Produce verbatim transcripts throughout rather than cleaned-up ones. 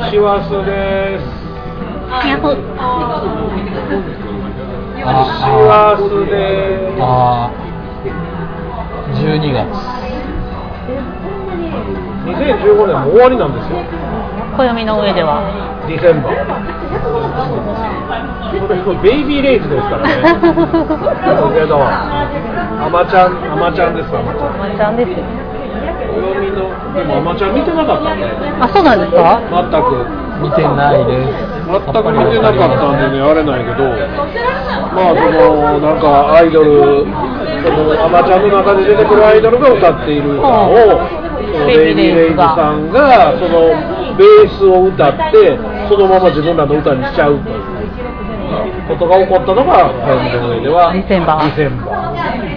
師走です。 やほ。 師走です。 あー、じゅうにがつ。 にせんじゅうごねんも終わりなんですよ。 暦の上では。 ディセンバー。これベイビーレイズですからね。だけど、アマちゃん、アマちゃんです、アマちゃん。 アマちゃんですよ。 暦の、でもアマちゃん見てなかったんで。 あ、そうなんですか？ 全く。 見てないです。 全く見てなかったんでね、あれないけど、まあそのなんかアイドル、そのアマちゃんの中で出てくるアイドルが歌っている歌を、そのベイビーレイズさんがそのベースを歌ってそのまま自分らの歌にしちゃうということが起こったのが暦の上ではディセンバー。 ディセンバー。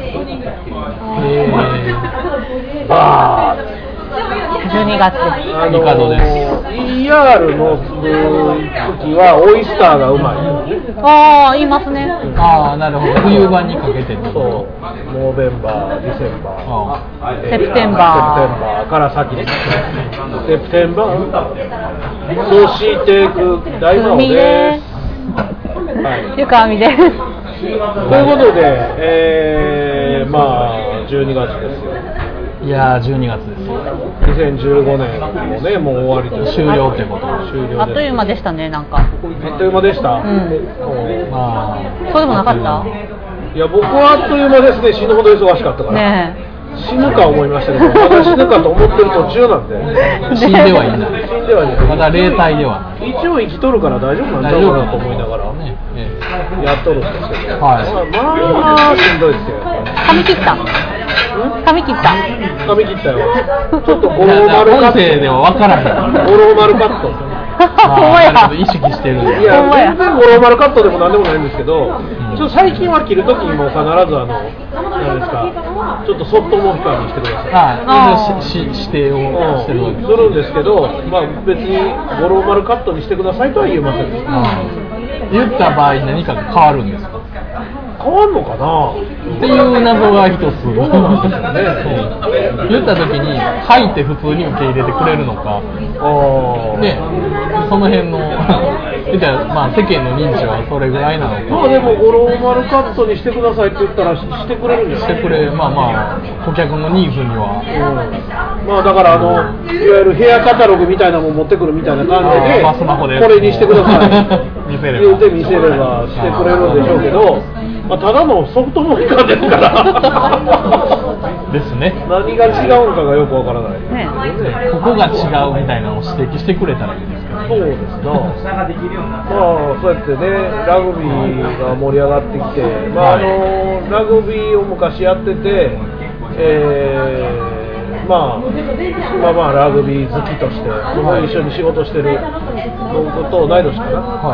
えー、 バー。 じゅうにがつです。 あのミカドです。 イーアール の時はオイスターがうまい。 ああ、言いますね。 ああ、なるほど。冬場にかけて。 そう、ノーベンバー、ディセンバー、 セプテンバー、 セプテンバーから先に、セプテンバー、そしてく大魔王です。はい、 ゆかみです。 ということで、えー、まあじゅうにがつですよ。 いやー、じゅうにがつです。 にせんじゅうごねんもね、もう終わりと終了ってこと。 終了です。 あっという間でしたね、なんか。 あっという間でした。 うん。 まあ、 そうでもなかった？ いや、僕はあっという間ですね。死ぬほど忙しかったから。 ね死ぬか思いましたけど、まだ死ぬかと思ってる途中なんで。 死んではいない。 死んではいない。 まだ霊体では。 一応生きとるから大丈夫なんだろうなと思いながら、 ね、ええ、 やっとるんですけど、 はい、 まあ、まあしんどいですよ。 髪切った。髪切った。 髪切ったよ。ちょっとゴロ丸カット。 音声では分からへん。 ゴロ丸カット。 ほんまや。 意識してるんいや、全然ゴロ丸カットでもなんでもないんですけど、うん、ちょっと最近は切るときにも必ずあの、何ですか、ちょっとソフトモヒカンにしてください。 はい、しし指定をしてるわけするんですけど、まあ別にゴロ丸カットにしてくださいとは言えません。うん、 言った場合何かが変わるんですか？ 変わんのかなっていう謎が一つ。そうなんですね。言った時に吐いて普通に受け入れてくれるのか。で、その辺の言ったらまあ世間の認知はそれぐらいなのか。 まあでもゴロ丸カットにしてくださいって言ったらしてくれるんですよ。 してくれ、まあまあ顧客のニーズには。 うん、まあだからあのいわゆるヘアカタログみたいなもん持ってくるみたいな感じで、 まあ、スマホでこれにしてください。 見せれば。 言うて見せればしてくれるんでしょうけど。まあ、ただのソフトモヒカンですからですね。 何が違うんかがよくわからない、 ね、 ここが違うみたいなのを指摘してくれたらいいですけど、ね、 そうですなまあそうやってねラグビーが盛り上がってきて、まああのラグビーを昔やってて、えー、まあまあまあラグビー好きとして一緒に仕事してる僕と同い年かな、はい、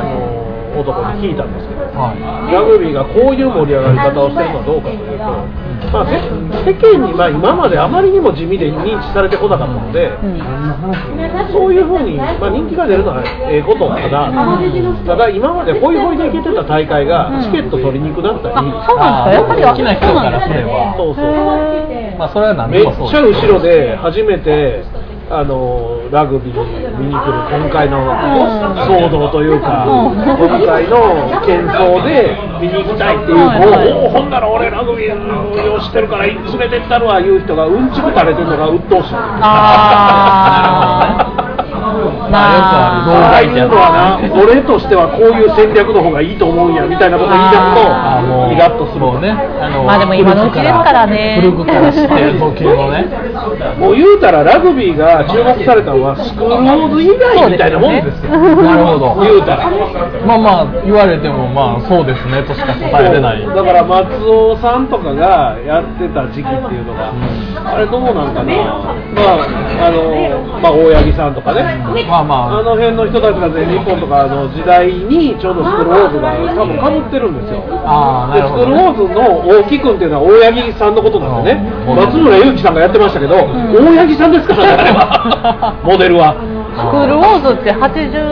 男に聞いたんですけど、はい、ラグビーがこういう盛り上がり方をしてるのはどうかというと、まあ、世間に、まあ、今まであまりにも地味で認知されてこなかったので、うん、そういうふうに、まあ、人気が出るのはええことただ、ただ今までホイホイで行けてた大会がチケット取りにくくなったり、うん、 そうなんですか、やっぱり好きな人からすれば、 そうそう、 まあ、それは何でもそうめっちゃ後ろで初めてあのラグビー見に来る今回の騒動というか、今回の喧騒で見に行きたいっていう子を、おお、ほんなら俺ラグビーをしてるから連れてったるわいう人がうんちく垂れてるのが鬱陶しい。 あーまあ、よくある。ああいうのはな、俺としてはこういう戦略の方がいいと思うんやみたいなことを言い出すとイラッとするね。あのまあでも今のうちですからね。 古くから知ってる時のね。 もう言うたらラグビーが注目されたのはスクールウォーズ以外みたいなもんですよ。 なるほど。 言うたら。 まあまあ言われてもまあそうですねとしか答えれない。 だから松尾さんとかがやってた時期っていうのが、うん、あれどうなんかな。まああのまあ大八木さんとかね。 まあまあ。 あの辺の人たちが全日本とかの時代にちょうどスクールウォーズが多分かぶってるんですよ。 あでスクールウォーズの大木君っていうのは大八木さんのことなんでね、松村雄基さんがやってましたけど、うん、大八木さんですからね、あれはモデルは。 スクールウォーズってはちじゅう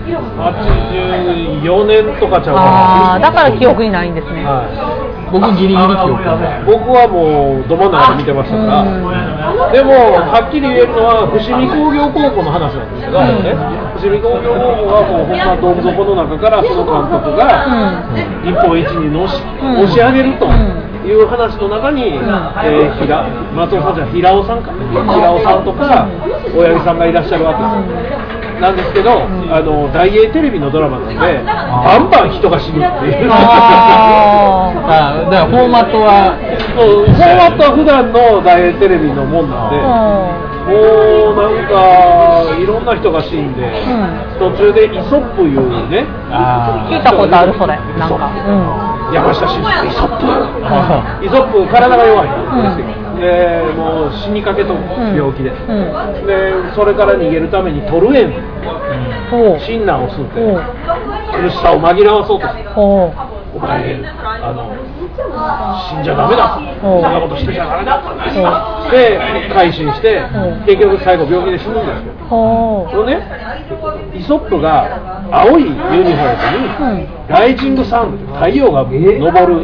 はちじゅうよねんとかちゃうかな。 ああ、だから記憶にないんですね。 はい、 僕ギリギリ記憶がない。 僕はもうど真ん中で見てましたから。でもはっきり言えるのは伏見工業高校の話なんですけど、うん、ね、伏見工業高校はもうほんまどん底の中からその監督が日本一にのし、うん、押し上げるという話の中に、うん、えー、平松尾さんじゃ平尾さんか、平尾さんとか大八木さんがいらっしゃるわけです。なんですけど、うん、あの大英テレビのドラマなんでバンバン人が死ぬっていう。 ああ、だからフォーマットはそう、フォーマットは普段の大英テレビのもんなんで、もうなんかいろんな人が死んで、うん、途中でイソップいうね、 あ聞いたことあるそれなんか、うん、 山下真司イソップイソップ体が弱いんですよ、うん、でもう死にかけと病気で、うんうん、でそれから逃げるためにトルエン、うん、シンナーを吸って苦しさを紛らわそうとして、お前あの死んじゃダメだ、そんなことしてちゃダメだで改心して、結局最後病気で死ぬんですよ。そのね、イソップが青いユニフォームに、うん、ライジングサン太陽が昇る、うん、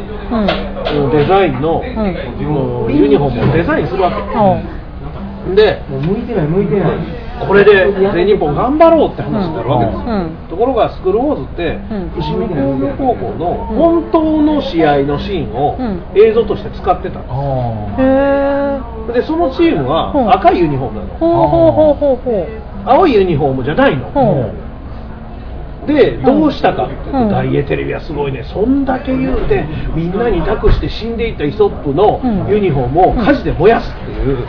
デザインの、うん、ユニフォームをデザインするわけ、うん、でもう向いてない向いてないこれで全日本頑張ろうって話になるわけです、うんうん、ところがスクールウォーズって伏見工業高校の本当の試合のシーンを映像として使ってたんです、うん、でそのチームは赤いユニフォームなの、青いユニフォームじゃないの、でどうしたかって言うと、大英テレビはすごいね、そんだけ言うてみんなに託して死んでいったイソップのユニフォームを火事で燃やすっていう、うん、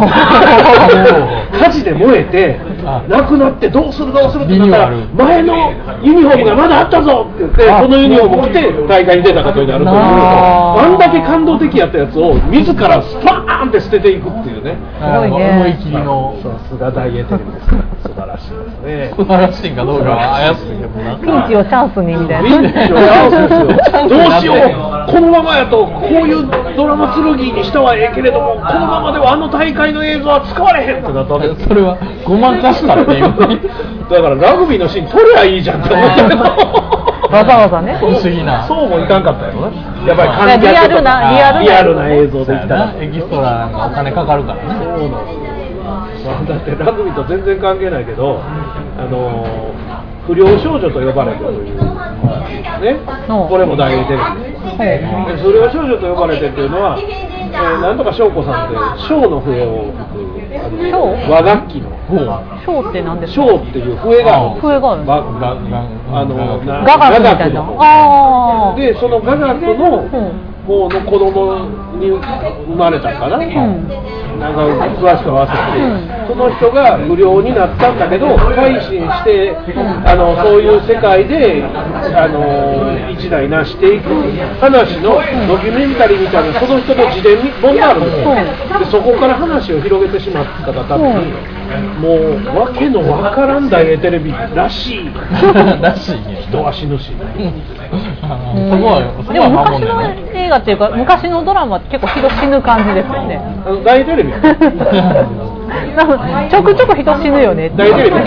火事で燃えてなくなってどうするどうするってなったら前のユニフォームがまだあったぞって言ってこのユニフォームを着て大会に出たことになるという、あんだけ感動的やったやつを自らスパーンって捨てていくっていうね、 すごいね、 思い切りの、 さすが大英テレビです素晴らしいですね。 素晴らしいかどうかは怪しいけど、 ピンチをチャンスにみたいな。 ピンチをチャンスですよ。どうしよう、このままやとこういうドラマ剣にしたはええけれども、このままではあの大会の映像は使われへんってなったわけです。 それはごまかしたっていう。 だからラグビーのシーン撮りゃいいじゃんって思ったけど。 わざわざね。 不思議な。 そうもいかんかったよね。やっぱり観客リアルなリアルなリアルな映像でいったら。 エキストラなんかお金かかるからね。 そうなんですよ。まあ、だってラグビーと全然関係ないけど、あのー。不良少女と呼ばれてるという、ね、これも大英テレビです。不良少女と呼ばれてるというのは、えー、なんとか翔子さんで小の笛を吹く和楽器の小って何ですか？ 小っていう笛があるんです。 笛がある。 ががあの雅楽みたいな。あでその雅楽の方の子供に生まれたかな。うん、なんか詳しくは忘れて、うん、その人が不良になったんだけど改心して、うん、あのそういう世界であの一代成していく話のドキュメンタリーみたいなその人の自伝本があるんですよ、うん、でそこから話を広げてしまったがために、うん、もうわけのわからん大英テレビらしいらしい人は死ぬし、うん、 そこはそこでも昔の映画っていうか昔のドラマって結構人死ぬ感じですよね。 あの大テレビちょくちょく人死ぬよね。 大テレビ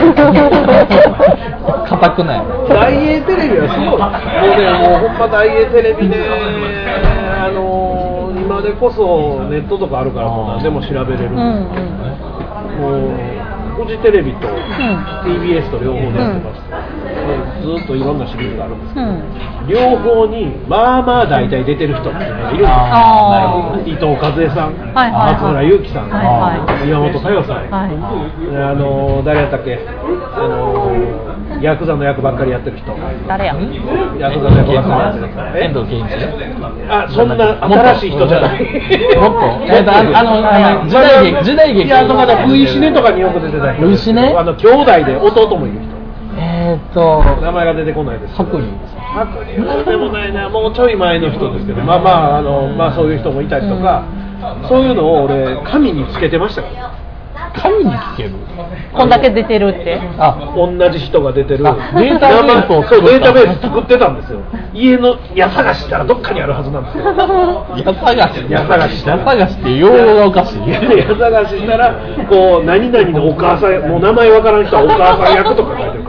硬くない。 大英テレビはすごい。もうね、もうほんま大英テレビで、あのー、今でこそネットとかあるからもう何でも調べれるんですけど、うんうん、もうフジテレビと ティービーエス と両方でやってます、うん、ずっといろんなシリーズがあるんですけど、うん、両方にまあまあ大体出てる人っていうのがいるんですよ。伊藤和恵さん、はいはいはい、松村雄基さん、はいはい、岩本佳代さん、はい、あの誰やったっけ、あのヤクザの役ばっかりやってる人、 誰や、 ヤクザの役ばっかりやってる人、 遠藤健一、 あ、そんな新しい人じゃない、 もっとえっとあの時代劇時代劇、 いや、あのまだ V シネとかによく出てた人、 V シネ、 あの兄弟で弟もいる人、 えーっと名前が出てこないです。 白龍白龍でもないな、もうちょい前の人ですけど、まあまああのまあそういう人もいたりとか、うん、そういうのを俺紙につけてましたから。 紙につける。 こんだけ出てるって。 あ、同じ人が出てる。データベースをそうデータベース作ってたんですよ。家の家探ししたらどっかにあるはずなんですよ。 家探し。 家探し。 家探しって用語がおかしい。 家探ししたらこう何々のお母さん、もう名前わからん人はお母さん役とか書いてるから。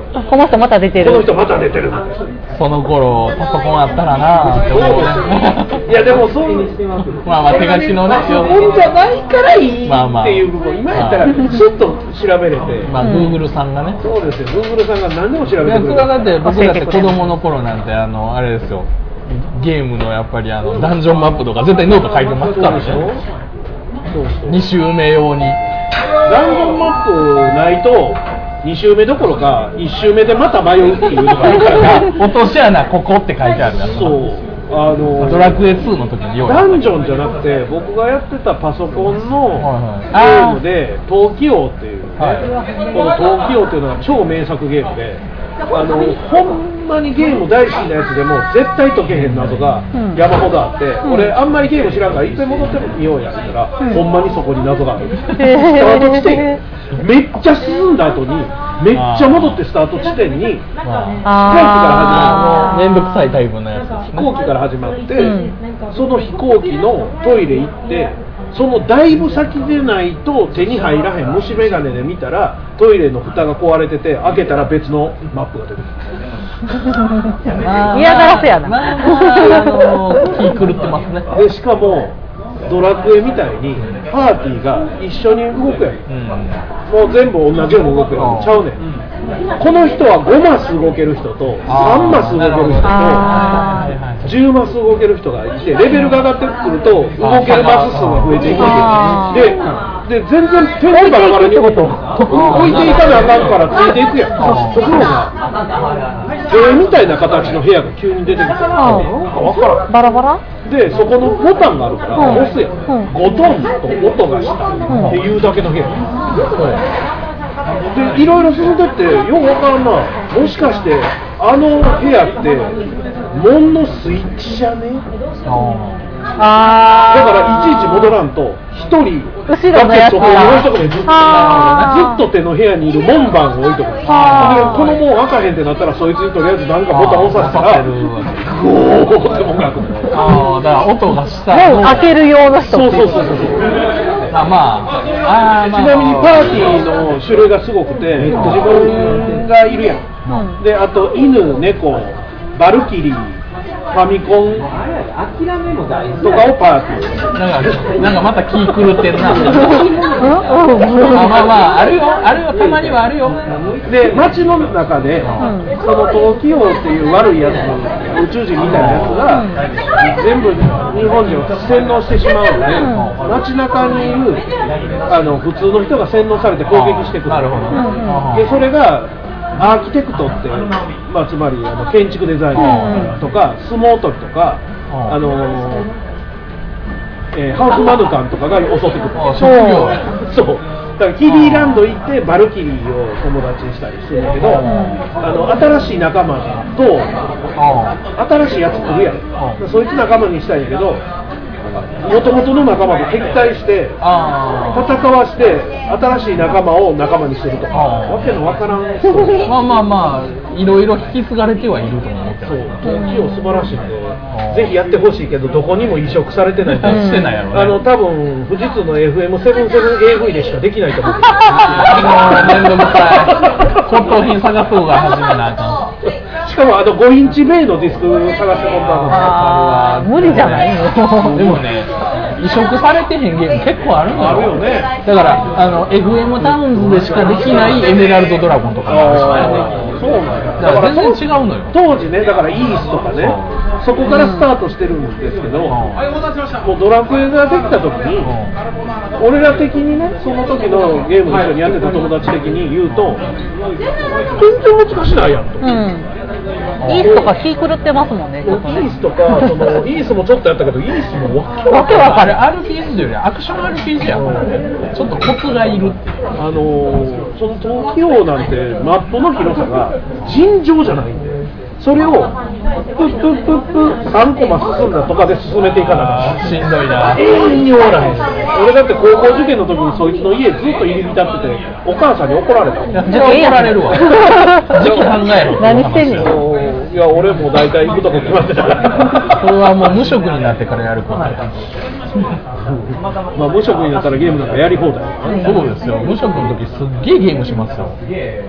この人また出てる。 この人また出てるんです。 その頃パソコンあったらなって思うね。 いやでもそういうまあまあ手書きのね。 パソコンじゃないからいいっていう部分、今やったらスッと調べれて。 まあ Google さんがね。 そうですよ。Google さんが何でも調べてくれる。 いやそれはだって僕だって子供の頃なんてあのあれですよ。ゲームのやっぱりあのダンジョンマップとか絶対ノート書いてますからね。 そうそう。 に周目用に。 ダンジョンマップないとに周目どころかいち周目でまた迷うっていうのがあるから落とし穴ここって書いてあるやつ。 そう。あのドラクエツーの時に用意ダンジョンじゃなくて僕がやってたパソコンのゲームで「闘気王」っていうね、はい、この「闘気王」っていうのが超名作ゲームで、あのほんまにゲーム大好きなやつでも絶対解けへん謎が山ほどあって、うん、俺あんまりゲーム知らんからいっぺん戻ってみようやって言ったら、うん、ほんまにそこに謎がある。スタート地点めっちゃ進んだ後にめっちゃ戻ってスタート地点に飛行機から始まるめんどくさいタイプのやつですね。 飛行機から始まって、うん、その飛行機のトイレ行ってそのだいぶ先でないと手に入らへん虫眼鏡で見たらトイレの蓋が壊れてて開けたら別のマップが出てくる。 嫌がらせやな。 まあまあ、あの気狂ってますね。 でしかもドラクエみたいにパーティーが一緒に動くやん、うん、もう全部同じように動くやんちゃうねん、うん、この人はごマス動ける人とさんマス動ける人とじゅうマス動ける人がいてレベルが上がってくると動けるマス数が増えていくわけで、で全然手がバラバラに置いていかなあかんからついていくやん。ところが絵みたいな形の部屋が急に出てきてなんか分からんバラバラでそこのボタンがあるから押すやん、うん、ゴトンと音がしたっていうだけの部屋、うん、でいろいろ進んでってよくわからんな、もしかしてあの部屋って門のスイッチじゃねあだからいちいち戻らんとひとりだけそこに置いとくねずっとずっと手の部屋にいる門番を置いとくねでこの門開かへんってなったらそいつにとりあえず何かボタン押させたらゴーって門が開くのああだから音がした門開ける用の人そうそうそうそうあまああちなみにパーティーの種類がすごくて自分がいるやん、うん、であと犬猫バルキリーファミコンとかをパーティーなんか、なんかまた気狂ってんなまあまあまあ、あるよ、あるよ、たまにはあるよで、街の中で、うん、その闘気王っていう悪いやつ宇宙人みたいなやつが、うん、全部日本人を洗脳してしまうので、うん、街中にいるあの普通の人が洗脳されて攻撃してくる。なるほど。で、それがアーキテクトって、まあ、つまりあの建築デザイナーとか、うん、相撲取りとか、うん、あのーえー、ハウスマヌカンとかが襲ってくる。そうだからキリーランド行ってバルキリーを友達にしたりするんだけど、うん、あの新しい仲間と、うん、新しいやつ来るやん、うん、そいつ仲間にしたいんやけどもともとの仲間と敵対して戦わして新しい仲間を仲間にするとかわけのわからんまあまあまあいろいろ引き継がれてはいると思うけどそう闘気王素晴らしいんでぜひやってほしいけどどこにも移植されてないしてないやろねあの多分富士通の エフエムセブンセブンエーブイ でしかできないと思うめんどくさい骨董品探そうが始めなあかんしかもあのごインチ米のディスク探してもらったの無理じゃないのでもね移植されてへんゲーム結構あるのよあるよねだからあの エフエム タウンズでしかできないエメラルドドラゴンとかもあるしそうなんやだから全然違うのよ当時ねだからイースとかねそこからスタートしてるんですけど、うん、もうドラクエができた時に、うん、俺ら的にねその時のゲーム一緒にやってた友達的に言うと全然難しないやんと、うんイースとか気狂ってますもんね。ちょっとねイースとかそのイースもちょっとやったけどイースもわけわかる。アールピージー というよりアクション アールピージー やからね。ちょっとコツがいるっていう。 あのー、その闘気王なんてマップの広さが尋常じゃないんで。それをプップップップさんコマ進んだとかで進めていかなきゃしんどいな永遠に終わらへん俺だって高校受験の時にそいつの家ずっと入り浸っててお母さんに怒られたじゃあ怒られるわ時期考えろ何してんのいいや俺もう大体行くとこ決まってたからそれはもう無職になってからやることやまあ無職になったらゲームなんかやり放題、 そうですよ。無職の時すっげえゲームしますよ。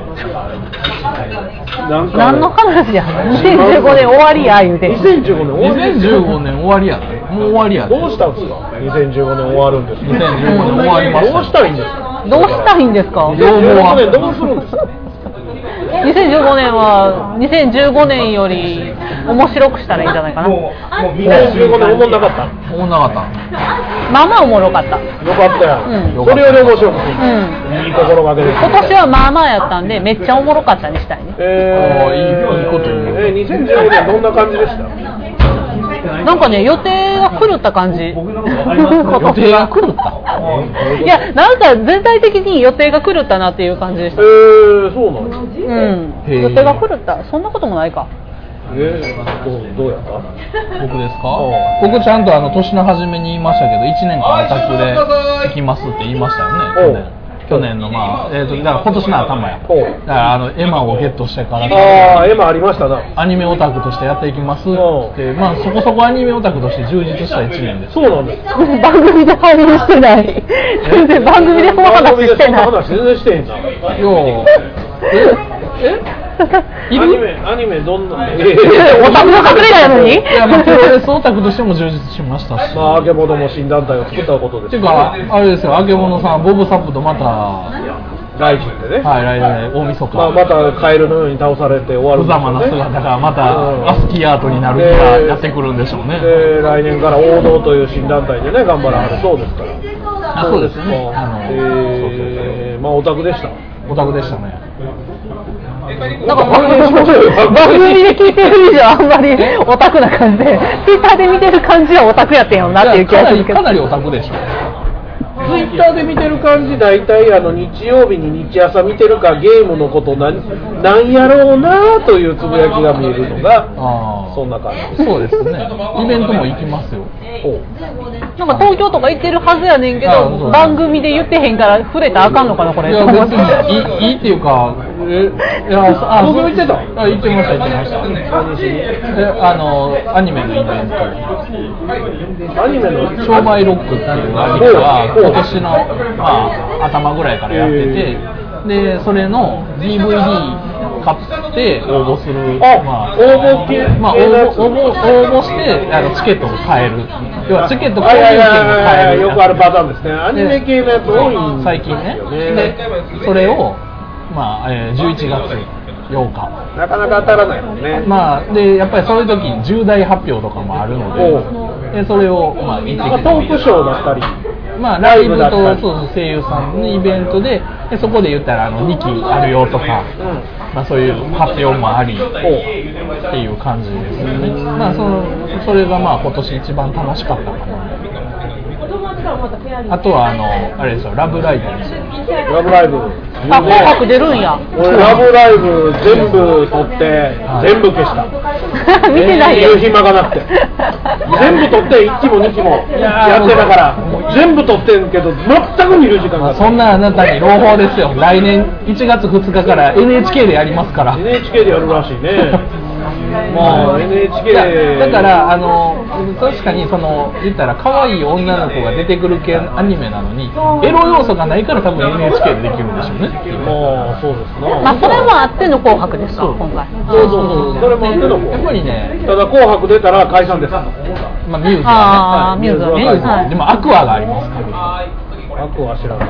なんか何の話やにせんじゅうごねん終わりや言うてにせんじゅうごねん終わりにせんじゅうごねん終わりやね。もう終わりやね。 どうしたんですかにせんじゅうごねん終わるんですかにせんじゅうごねん終わりました。 どうしたらいいんですかどうしたいんですかにせんじゅうごねんどうするんですかにせんじゅうごねんはにせんじゅうごねんより面白くしたらいいんじゃないかな。 にせんじゅうごねんおもんなかったおもんなかった。 まあまあおもろかった。 よかったやん、 うんそれより面白くていい、 うんいい心がけです今年はまあまあやったんでめっちゃおもろかったにしたいね。 えー、 いいいいこと言うえー、にせんじゅうごねんどんな感じでしたなんかね予定が狂った感じ。 予定が狂った。 いやなんか全体的に予定が狂ったなっていう感じでした。 えー、そうなんですうんへー予定が狂ったそんなこともないか。 えー、どうどうやった僕ですかう？ 僕ちゃんとあの年の初めに言いましたけどいちねんかんオタクで行きますって言いましたよね。去年去年のまあえっ、ー、とだから今年の頭や。だおうからあのエマをゲットしてからああ、絵もありましたな。 アニメオタクとしてやっていきますってまあそこそこアニメオタクとして充実したいちねんです。 そうなんです。 番組で反映してない。全然番組でその話してない。 番組でそんな話全然してへんな。 ようええいるアニメアニメどんな？えオタクの隠れ家やのに。 いやまあプロレスオタクとしても充実しましたし。 まあ、あけぼのも新団体を作ったことです、 ていうかあれですよ、あけぼのさんボブサップとまたライジンでね。 はい来年大晦日。 まあ、またカエルのように倒されて終わるん無ですよね。 様な姿がまうんたアスキーアートになる日がやってくるんでしょうね。 で来年から王道という新団体でね頑張らはるそうですから。 あそうですよねかあのえー、まあオタクでした。 オタクでしたね。 なんか番組で聞いてる以上あんまりオタクな感じで、ツイッターで見てる感じはオタクやってんよなっていう気がするけど。 かなりかなりオタクでしょ。 ツイッターで見てる感じ、大体あの日曜日に日朝見てるかゲームのこと何何やろうなというつぶやきが見えるのがあそんな感じ。 そうですね。イベントも行きますよ。 なんか東京とか行ってるはずやねんけあそうど、番組で言ってへんから触れたらあかんのかなこれ。 いや別にいいいいっていうか、えいやあ東京行ってた？ あ行ってました行ってました。 何しに？ えあのアニメのイベント。 アニメの商売ロックっていうアニメは今年の、まあ、頭ぐらいからやってて、でそれの ディーブイディー 買って応募する、 あまあ、 応募系まあ、応募応募応募してあのチケットを買える、要はチケット購入券を買えるよくあるパターンですね。アニメ系のやつ多いんですよね。 最近ね。でそれを、まあえー、じゅういちがつようかなかなか当たらないもんね。 まあでやっぱりそういう時に重大発表とかもあるので、でそれをまあ行ってきて、 トークショーだったり、 まあ、ライブライブだったりとそう声優さんのイベントで、でそこで言ったらあのにきあるよとか、まあ、そういう発表もありっていう感じですよね。まあそのそれがまあ今年一番楽しかったかな。あとはあのあれですよ、ラブライブですよ。 ラブライブ。 あ、紅白出るんや。 俺ラブライブ全部撮って全部消した。 見てないよ。 言う暇がなくて。全部撮っていっきもにきもやってたから全部撮ってんけど全く見る時間がまあ、そんなあなたに朗報ですよ。来年いちがつふつかから エヌエイチケー でやりますから。 エヌエイチケー でやるらしいね。まあ エヌエイチケーだからあの確かにその言ったら可愛い女の子が出てくる系アニメなのにエロ要素がないから多分 エヌエイチケー でできるんでしょうね。 まあそうですな。 まあそれもあっての紅白ですか今回。 そうそうそう、それもあってのやっぱりね、 ただ紅白出たら解散です。 まあ、ミューズはね、 あーミューズはねミューズははいでもアクアがありますからアクは知らない。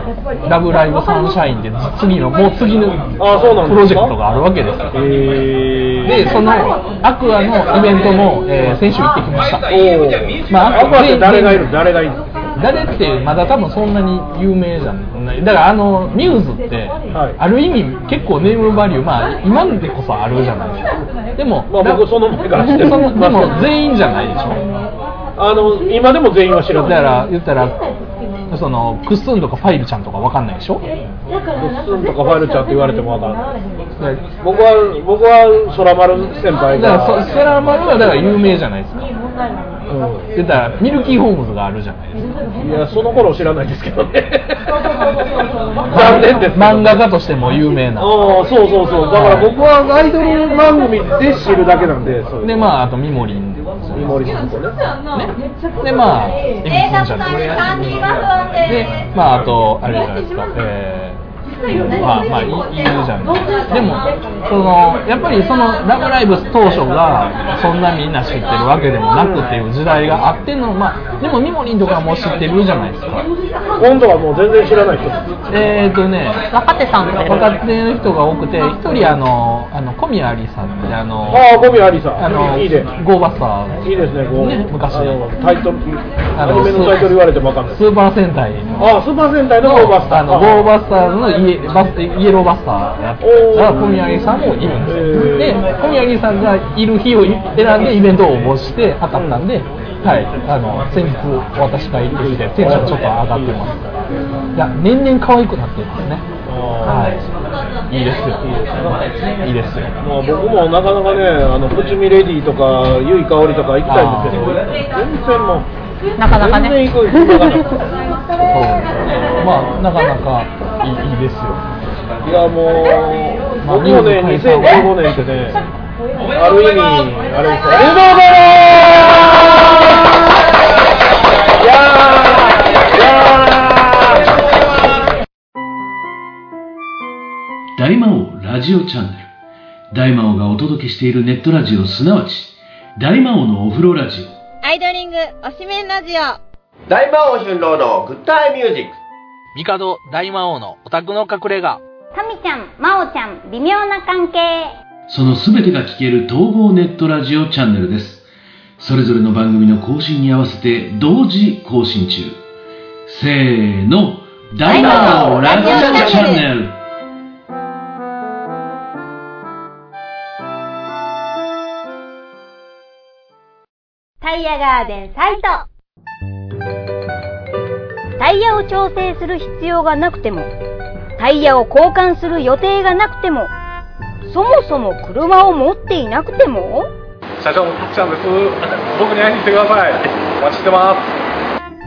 ラブライブサンシャインで次のもう次のあ、そうなんですかプロジェクトがあるわけですよ。 へーでそのアクアのイベントも、えー先週行ってきました。 おーまあアクアって誰がいる誰がいる誰ってまだ多分そんなに有名じゃない。だからあのミューズって、 はいある意味結構ネームバリュー、まあ今でこそあるじゃないですか。でも、 まあ僕その前から知ってるそのでも全員じゃないでしょ。 あの今でも全員は知らない。 だから言ったらそのクッスンとかファイルちゃんとかわかんないでしょ。 クッスンとかファイルちゃんって言われてもわかんない。僕は僕は空丸先輩が。 だからそ空丸はだから有名じゃないですか。うん、言ったらミルキーホームズがあるじゃないですか。 いやその頃知らないですけどね。残念です。 漫画家としても有名な。 ああそうそうそう。だから僕はアイドル番組で知るだけなんで。 でまああとミモリン。 ミモリンとね。 ね。でまあエミスンちゃんとかでまああとあれじゃないですか。えーまあまあいいいいじゃん。でもそのやっぱりそのラブライブ当初がそんなみんな知ってるわけでもなくっていう時代があってのまあでもミモリンとかも知ってるじゃないですか。 今度はもう全然知らない人。 えーとね若手さんって若手の人が多くて一人あのあの小宮有さんってあのああ小宮有さんあのいいねゴーバスターいいですねゴーね昔あのタイトルアニメのタイトル言われてもわかんない。 スーパー戦隊のああスーパー戦隊のゴーバスターあのゴーバスターズのイエバスイエローバスターやった小宮有さんもいるんですよ。で小宮有さんがいる日を選んでイベントを応募して当たったんで、はいあの先日私が行ってきてテンションちょっと上がってます。いや年々可愛くなってますね。はいいいですよいいですよ。 まあ僕もなかなかねあのプチミレディとかゆいかおりとか行きたいんですけど全然もうなかなかね。 全然行くなかなかまあなかなかいい、いいですよ。 いやもう僕もねにせんじゅうごねんってねある意味あれですよ。エドガローいやーいやー大魔王ラジオチャンネル。大魔王がお届けしているネットラジオ、すなわち大魔王のお風呂ラジオ、 アイドリングおしめんラジオ、 大魔王春郎のグッタイミュージック、 帝大魔王のオタクの隠れ家、 タミちゃん、マオちゃん、微妙な関係。 そのすべてが聞ける統合ネットラジオチャンネルです。それぞれの番組の更新に合わせて同時更新中。せーの、大魔王ラジオチャンネル。 タイヤガーデンサイト。タイヤを調整する必要がなくても、タイヤを交換する予定がなくても、そもそも車を持っていなくても。 社長のたくちゃんです。僕に会いに来てください。お待ちしてます。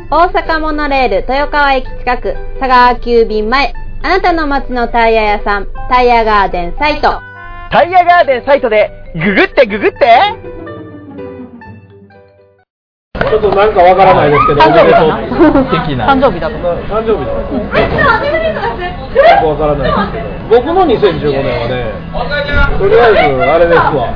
大阪モノレール豊川駅近く、佐川急便前、あなたの街のタイヤ屋さん、タイヤガーデンサイト。 タイヤガーデンサイトでググってググって。 ちょっとなんかわからないですけど誕生日だな的な誕生日だと思う。 誕生日だよくわからないですけど僕のにせんじゅうごねんはねとりあえずあれですわ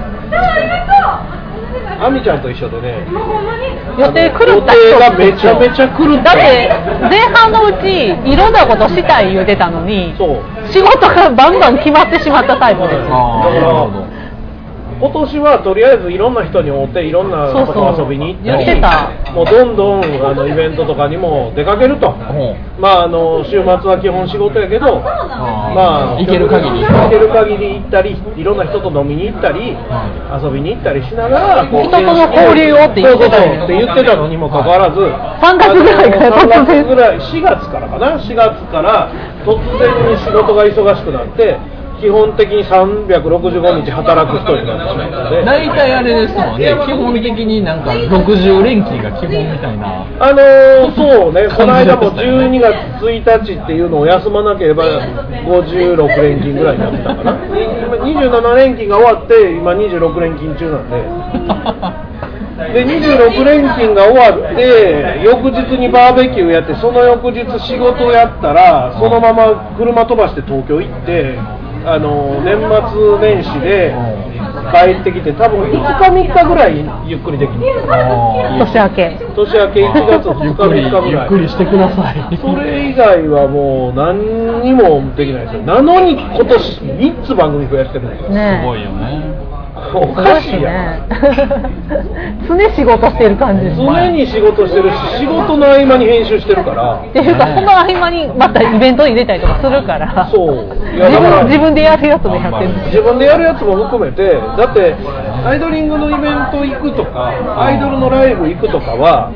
アミちゃんと一緒でね予定狂った予定がめちゃめちゃ狂った。 だって前半のうちいろんなことしたい言うてたのにそう仕事がバンバン決まってしまったタイプです。 あーなるほど。 今年はとりあえずいろんな人に会っていろんなとこ遊びに行ったりそうそう言ってたもうどんどんあのイベントとかにも出かけると、まああの週末は基本仕事やけどまあ行ける限り行ける限り行ったりいろんな人と飲みに行ったり、遊びに行ったりしながらこう人との交流をって言ってたそうそうそうって言ってたのにもかかわらず、 さんがつぐらいからさんが突然つぐらいしがつからかなしがつから突然に仕事が忙しくなって基本的にさんびゃくろくじゅうごにち働く人になってしまったので大体あれですもんね、基本的になんかろくじゅう連勤が基本みたいな。 あのー、そうね、この間もじゅうにがつついたちっていうのを休まなければごじゅうろく連勤ぐらいになってたかなにじゅうなな連勤が終わって今にじゅうろく連勤中なんででにじゅうろく連勤が終わって翌日にバーベキューやってその翌日仕事をやったらそのまま車飛ばして東京行ってあの年末年始で帰ってきて多分いつかみっかぐらいゆっくりできる年明け年明けいちがつふつかみっかぐらいゆっくりしてください。 それ以外はもう何にもできないですよなのに今年みっつ番組増やしてるんですよねすごいよね。 おかしいやん常仕事してる感じです。 常に仕事してるし仕事の合間に編集してるからっていうか、その合間にまたイベントに出たりとかするからそうい自やだから分自分でやるやつもやってるんです自分でやるやつも含めてだってアイドリングのイベント行くとかアイドルのライブ行くとかは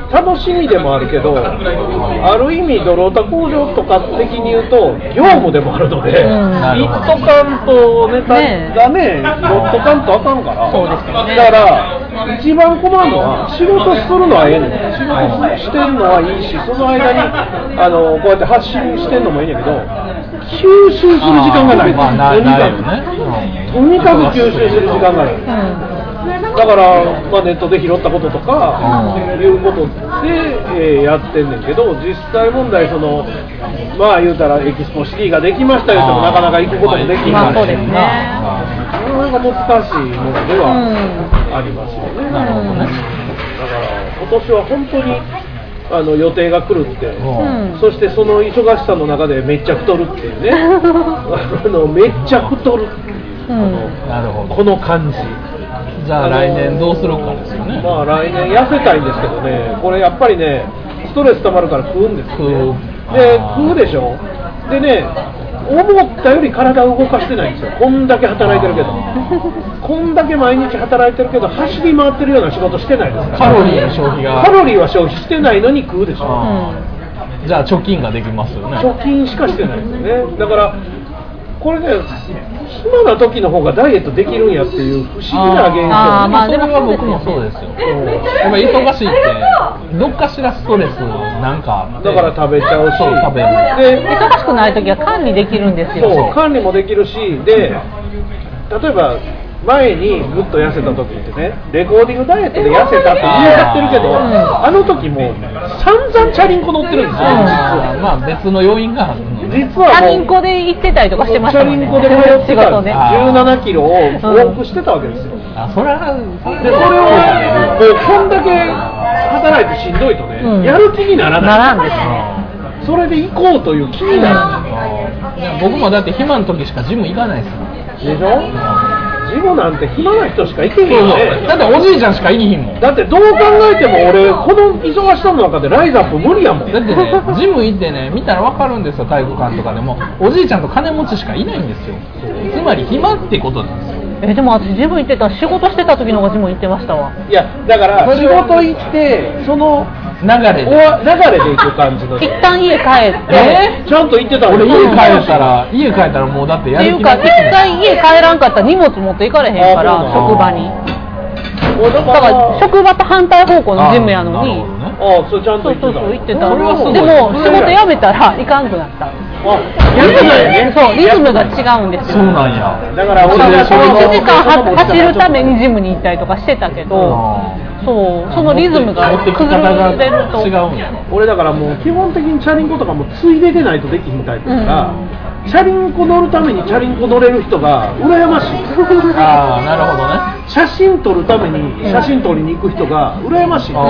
楽しみでもあるけど、ある意味ドロータ工場とか的に言うと業務でもあるので、うん、一斗缶とネタがね、ロット缶とあかんから、 そうですよね、 だから一番困るのは仕事するのはええねん、仕事してるのはいいし、その間にあのこうやって発信してるのもいいんやけど、吸収する時間がない、 まあ、なとにかく、 ね、 とにかく吸収する時間がない、うん、だから、まあ、ネットで拾ったこととか、うん、いうことで、えー、やってんねんけど、実際問題そのまあ言うたらエキスポシティができましたよともなかなか行くこともできないし、 そうですね、 なかなか難しいものではありますよね、うん、なるほどね。だから今年は本当にあの予定が来るって、うん、そしてその忙しさの中でめっちゃ太るっていうねあのめっちゃ太る、うん、 なるほど、 この感じ。 じゃあ来年どうするかですよね。 まあ来年痩せたいんですけどね、これやっぱりねストレス溜まるから食うんですよね。で食うでしょ。でね、思ったより体を動かしてないんですよ。こんだけ働いてるけどこんだけ毎日働いてるけど走り回ってるような仕事してないですから。 カロリー消費がカロリーは消費してないのに食うでしょ、 うん、じゃあ貯金ができますよね。 貯金しかしてないですよね。だからこれね、暇な時の方がダイエットできるんやっていう不思議な現象。 ああ、まあでもそれは僕もそうですよ。やっぱり忙しいってどっかしらストレスなんかだから食べちゃうし、 そう食べる。 で忙しくない時は管理できるんですよ。 そう管理もできるし、で例えば前にぐっと痩せた時ってね、レコーディングダイエットで痩せたって言い張ってるけど、うん、あの時も散々チャリンコ乗ってるんですよ、 うん、実はまあ別の要因があるので、実はチャリンコで行ってたりとかしてましたもんね。 チャリンコで通ってたじゅうななキロを往復してたわけですよ、うん、 あそれはでそれをもうこんだけ働いてしんどいとね、うん、やる気にならないならんですね。 それで行こうという気になる、 うん、いや僕もだって暇の時しかジム行かないですもん。 でしょ、ジムなんて暇な人しか行けへんよね。 だっておじいちゃんしか行けへんもん。 だってどう考えても俺この忙しさの中でライズアップ無理やもん。 だってねジム行ってね見たら分かるんですよ。体育館とかでもおじいちゃんと金持ちしかいないんですよ。つまり暇ってことなんですよ。 えでも私ジム行ってた仕事してた時の方がジム行ってましたわ。 いやだから仕事行ってその流れで流れで行く感じの一旦家帰ってえちゃんと行ってた。 俺家帰ったら家帰ったらもうだってやる気なくてっていうか一回家帰らんかったら荷物持って行かれへんから職場に。だから職場と反対方向のジムやのに。 ああそれちゃんと行ってた。 そうそうそう行ってた。でも仕事辞めたら行かんくなった。 あやめないね。 そうリズムが違うんですよ。 そうなんや。 だから俺がいちじかん走るためにジムに行ったりとかしてたけど。そうそのリズムが崩れると違うんや。 俺だからもう基本的にチャリンコとかもついででないとできひんタイプだから、うん、チャリンコ乗るためにチャリンコ乗れる人が羨ましい。 ああなるほどね。 写真撮るために写真撮りに行く人が羨ましい、うん、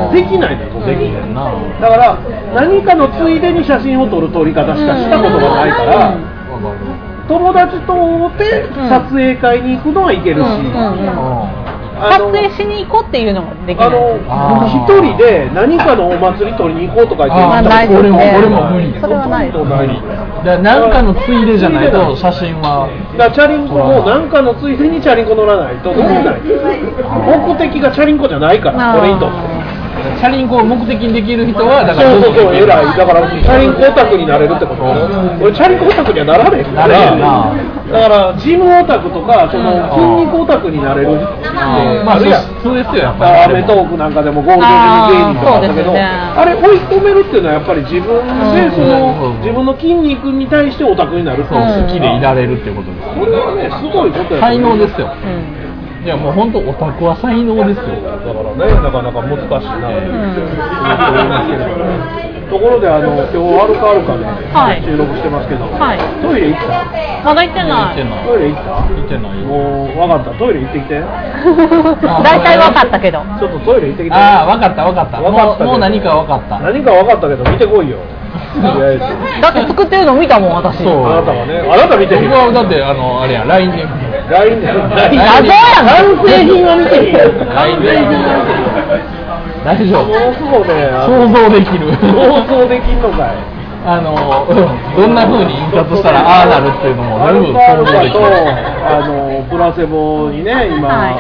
できないのよ、できないな。だから何かのついでに写真を撮る撮り方しかしたことがないから、うん、友達と会って撮影会に行くのはいけるし、うんうんうん撮影しに行こうっていうのもできない。 あの一人で何かのお祭り取りに行こうとか言ってあないですね。 俺も俺も無理。 それはないですね。 だ何かのついでじゃないと写真は。 だチャリンコも何かのついでにチャリンコ乗らないと乗れない。目的がチャリンコじゃないからこれにとって。 チャリンコを目的にできる人はだからそうそうそう偉い。だからチャリンコオタクになれるってこと。俺チャリンコオタクにはなられへんから。だからジムオタクとかその筋肉オタクになれる。 まあそうですよやっぱり。 アメトークなんかでもゴールデン芸人とかあったけど、あれ追い込めるっていうのはやっぱり自分でその自分の筋肉に対してオタクになる。 好きでいられるっていうことです。 これはねすごいことや。 才能ですよ。いやもう本当オタクは才能ですよ。 だからねなかなか難しいなと思いますけど、ところであの今日アルカアルカで収録してますけど、はい、トイレ行った？ まだ行ってない。 トイレ行った？ 行ってない。 もう分かった。トイレ行ってきて。 大体分かったけど。 ちょっとトイレ行ってきて。 ああ分かった分かった。 分かった。 もう何か分かった。 何か分かったけど見てこいよ。 だって作ってるの見たもん私。 そうあなたはね。あなた見てる。 僕はだってあのあれや ライン で。 ライン で。 あどうやん。 完成品は見てる。 ライン で。大丈夫。 もうすぐね。 想像できる。 想像できるのかい。 あのどんな風に印刷したらああなるっていうのも全部想像できる。 あのプラセボにね今、はい、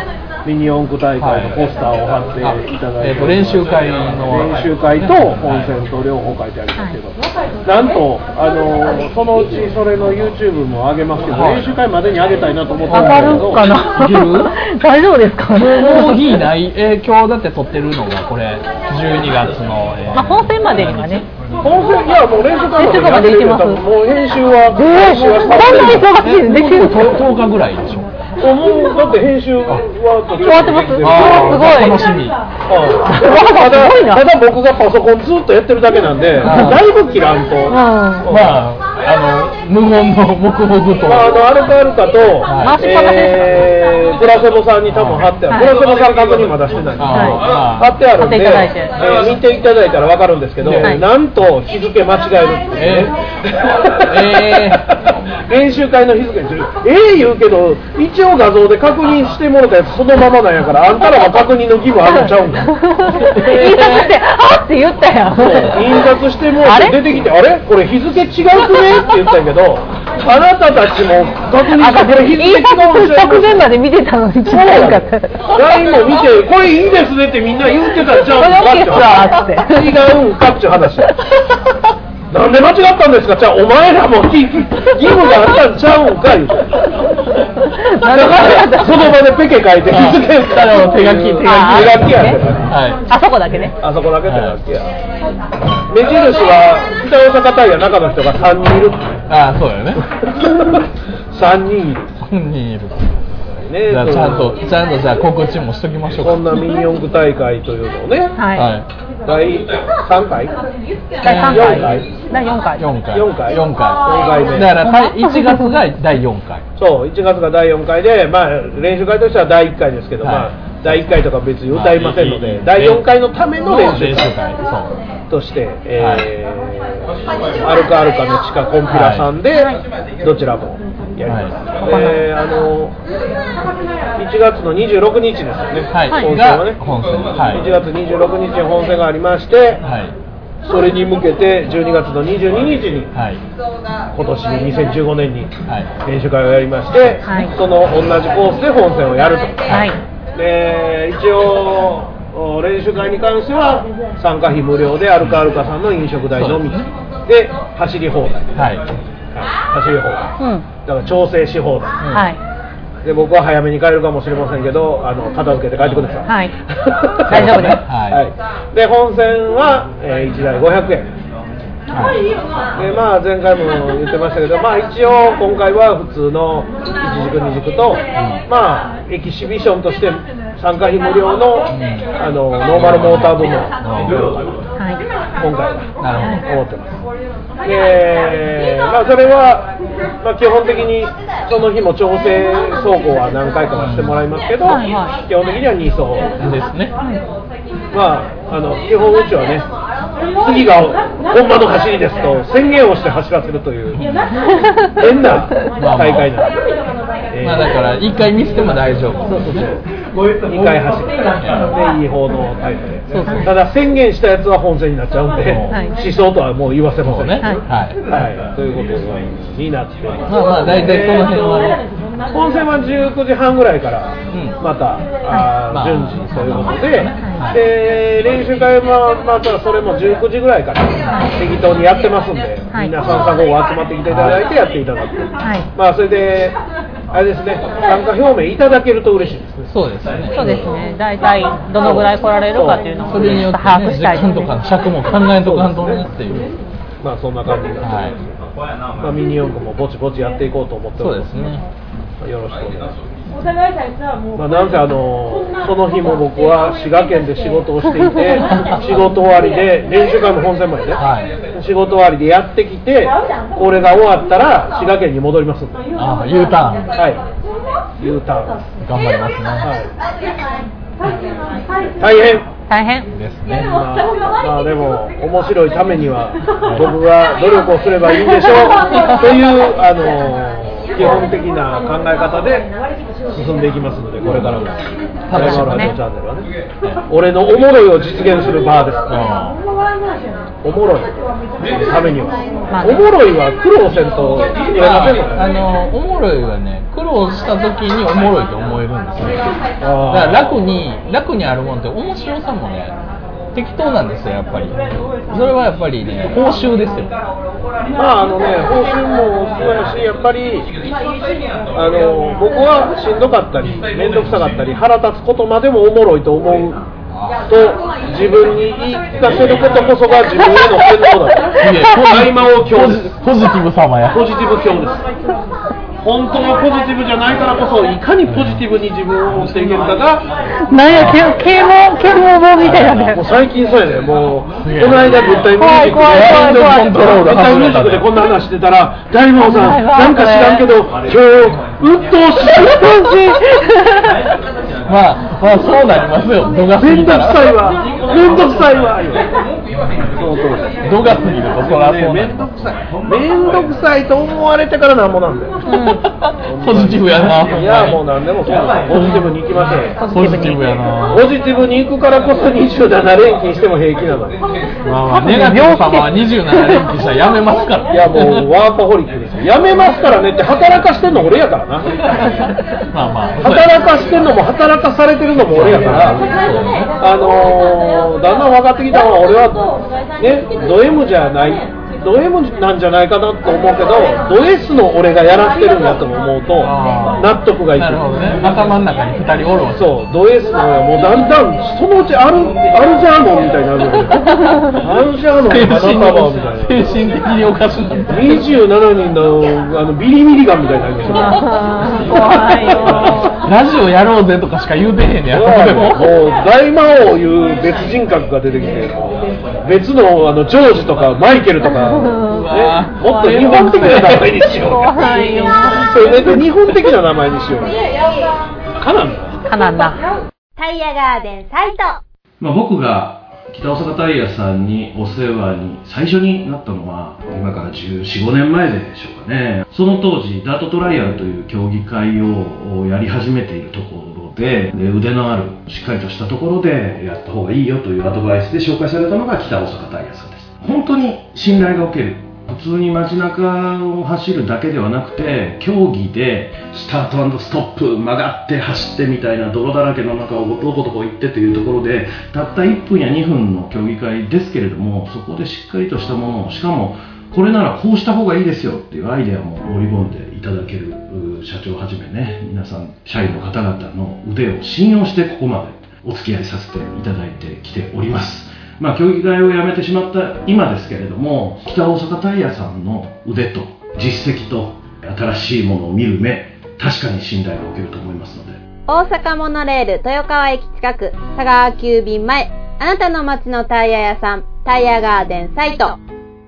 ミニ四駆大会のポスターを貼っていただいて、 えー、と練習会の練習会と本戦と両方書いてありますけど、なんとあのそのうちそれの YouTube も上げますけど、練習会までに上げたいなと思ってるんですけど、 上がるかな大丈夫ですかもういいない、えー、今日だって撮ってるのがこれじゅうにがつの、えーまあ、本戦までにはね本戦いやもう練習会までに上げるけど、もう編集はえー、 編集はそんな忙しいのできるとおかぐらいでしょ。 もうだって編集は終わってます。すごい楽しみ。 ただただ僕がパソコンずっとやってるだけなんで、だいぶ切らんと。 まああの無言の黙々と。 まああのアルカアルカと、えー、ブラセボさんに多分貼ってある。ブラセボさん確認まだしてないんですけど、貼ってあるんで、えー、見ていただいたらわかるんですけど、なんと日付間違えるっていうね。えー練習会の日付にする。ええ言うけど一応画像で確認してもらったやつそのままなんやから、あんたらは確認の義務あるんちゃうんか。 印刷してあって言ったやん。 印刷してもらって出てきて、あれこれ日付違うくねって言ったけど、あなたたちも確認してこれ日付違うんじゃ直前まで見てたのに違うかった。 ライン も見てこれいいですねってみんな言ってたんちゃうんかって。違うんかっていう話。なんで間違ったんですか。じゃあお前らも義務があったんちゃうんか言うて。その場でペケ書いて日付手書き手書き手書きやね。 あそこだけね。 あそこだけ手書きや。目印は北大阪タイヤ中の人がさんにんいる。 ああそうよね。 さんにんいる。 さんにんいる。ね、じゃあちゃんとちゃんとじゃあ告知もしときましょうか。 こんなミニ四駆大会というのをね。 はい。 だいさんかい？ だいさんかい。だいよんかい。 よんかい。 よんかい。 よんかい目。 だからいちがつがだいよんかい。 そう、いちがつがだいよんかいで、まあ練習会としてはだいいっかいですけど、 はい、 まあだいいっかいとか別に歌いませんので、だいよんかいのための練習会として、えー、アルカアルカの地下コンピラさんでどちらもやります。はい、で、あのいちがつのにじゅうろくにちですよね。はい、本戦はね。本戦。はい、いちがつにじゅうろくにちに本戦がありまして。はい、それに向けてじゅうにがつのにじゅうににちに、はい、今年にせんじゅうごねんに練習会をやりまして、はい、その同じコースで本戦をやると、はい、で一応練習会に関しては参加費無料でアルカアルカさんの飲食代のみで走り放題、はいはい、走り放題、うん、だから調整し放題、はいで僕は早めに帰るかもしれませんけど、あの片付けて帰ってください。はい。 大丈夫です。 はい。で本戦は、えー、いちだいごひゃくえん。はい。でまあ前回も言ってましたけど、まあ一応今回は普通のいち軸に軸と、うん、まあエキシビションとして参加費無料の、うん、あのノーマルモーター部門を出ようかなと、はい、今回は思ってます。でまあそれは、まあ、基本的にその日も調整走行は何回かはしてもらいますけど、はいはい、基本的にはに走ですね。まああの基本うちはね、次が本場の走りですと宣言をして走らせるという変な大会なんで、えー、 まあだからいっかい見せても大丈夫。そうそうそう。にかい走ってでいい方の大会で、そうそう、ただ宣言したやつは本戦になっちゃうんで、はい、思想とはもう言わせませんね。はい、はいはい、ということになって、 まあまあ大体その辺はね。 本戦はじゅうくじはんぐらいからまた、うん、あ、まあ、順次ということで、はい、で練習会はまたそれもじゅうくじぐらいから適当にやってますんで、はい、みんな参加後集まってきていただいてやっていただく、はい、まあそれであれですね、参加表明いただけると嬉しいですね。 そうですね。 そうですね。大体どのぐらい来られるかっていうのをそれによって、ね、把握したいですね。時間とか尺も考えとかんとねっていう。 まあそんな感じになってます、はい、まあ、ミニ四駆もぼちぼちやっていこうと思っております。そうですね。よろしくお願いします。まあ、なんせあのその日も僕は滋賀県で仕事をしていて仕事終わりで練習会も本戦前ね、はい、仕事終わりでやってきてこれが終わったら滋賀県に戻りますんで、 ああ U ターン、 はい U ターン頑張りますね、 はい、大変大変ですね。 まあ、まあでも面白いためには僕が努力をすればいいんでしょうというあの基本的な考え方で進んでいきますので、これからもタイマーラジオチャンネルはね、俺のおもろいを実現する場です。おもろいためには、おもろいは苦労せんといけませんので、 あのおもろいはね、苦労した時におもろいと思えるんですよ。だから楽に楽にあるもんって面白さもね適当なんですよやっぱり。それはやっぱりね報酬ですよ。 まああのね報酬もそうやしやっぱりあの僕はしんどかったり面倒くさかったり腹立つことまでもおもろいと思うと自分に言い聞かせることこそが自分への洗脳だと。合間を今日ポジティブ様や。 ポジティブ今日です。本当のポジティブじゃないからこそいかにポジティブに自分を持っていけるかがなんや啓蒙啓蒙本みたいなね。 もう最近そうやねもうこの間物体ミュージックでコントロール物体ミュージックでこんな話してたら大魔王さんなんか知らんけど今日鬱陶しいまあまあそうなりますよ。度が過ぎたらめんどくさいわめんどくさいわ度が過ぎるとそらそうめんどくさいめんどくさいと思われてからなんもなんだよ、うんポジティブやな。 いやもう何でもそうポジティブに行きましょう。 ポジティブやな。 ポジティブに行くからこそにじゅうなな連勤しても平気なので。 まあまあネガティブ様はにじゅうなな連勤したらやめますから。 いやもうワーパホリックですよ。やめますからねって働かしてんの俺やからな。 まあまあ働かしてんのも働かされてるのも俺やから。あのー、だんだん分かってきたのは俺はねド M じゃない。ド M なんじゃないかなと思うけどド S の俺がやらせてるんだと思うと納得がいく。 なるほどね。頭の中にふたりおるわ。 そうド S の俺はもうだんだんそのうちアルアルジャーノンみたいになるよアルジャーノンの花束みたいな精神的におかしいにじゅうななにんのあのビリミリガンみたいになりました怖いよラジオやろうぜとかしか言うてへんねや。 もう大魔王いう別人格が出てきて別のあのジョージとかマイケルとか、ね、もっと日本的な名前にしよう怖いよそれで日本的な名前にしようかなんだかなんだタイヤガーデンサイト。 まあ、僕が北大阪タイヤさんにお世話に最初になったのは今からじゅうよん、ごねんまえでしょうかね。その当時ダートトライアルという競技会をやり始めているところで、で腕のあるしっかりとしたところでやった方がいいよというアドバイスで紹介されたのが北大阪タイヤさんです。本当に信頼がおける。普通に街中を走るだけではなくて競技でスタート&ストップ曲がって走ってみたいな泥だらけの中をどこどこ行ってというところでたったいっぷんやにふんの競技会ですけれどもそこでしっかりとしたものをしかもこれならこうした方がいいですよっていうアイデアも盛り込んでいただける社長をはじめね皆さん社員の方々の腕を信用してここまでお付き合いさせていただいてきております。まあ、競技会をやめてしまった今ですけれども北大阪タイヤさんの腕と実績と新しいものを見る目確かに信頼がおけると思いますので。 大阪モノレール豊川駅近く佐川急便前あなたの街のタイヤ屋さんタイヤガーデンサイト。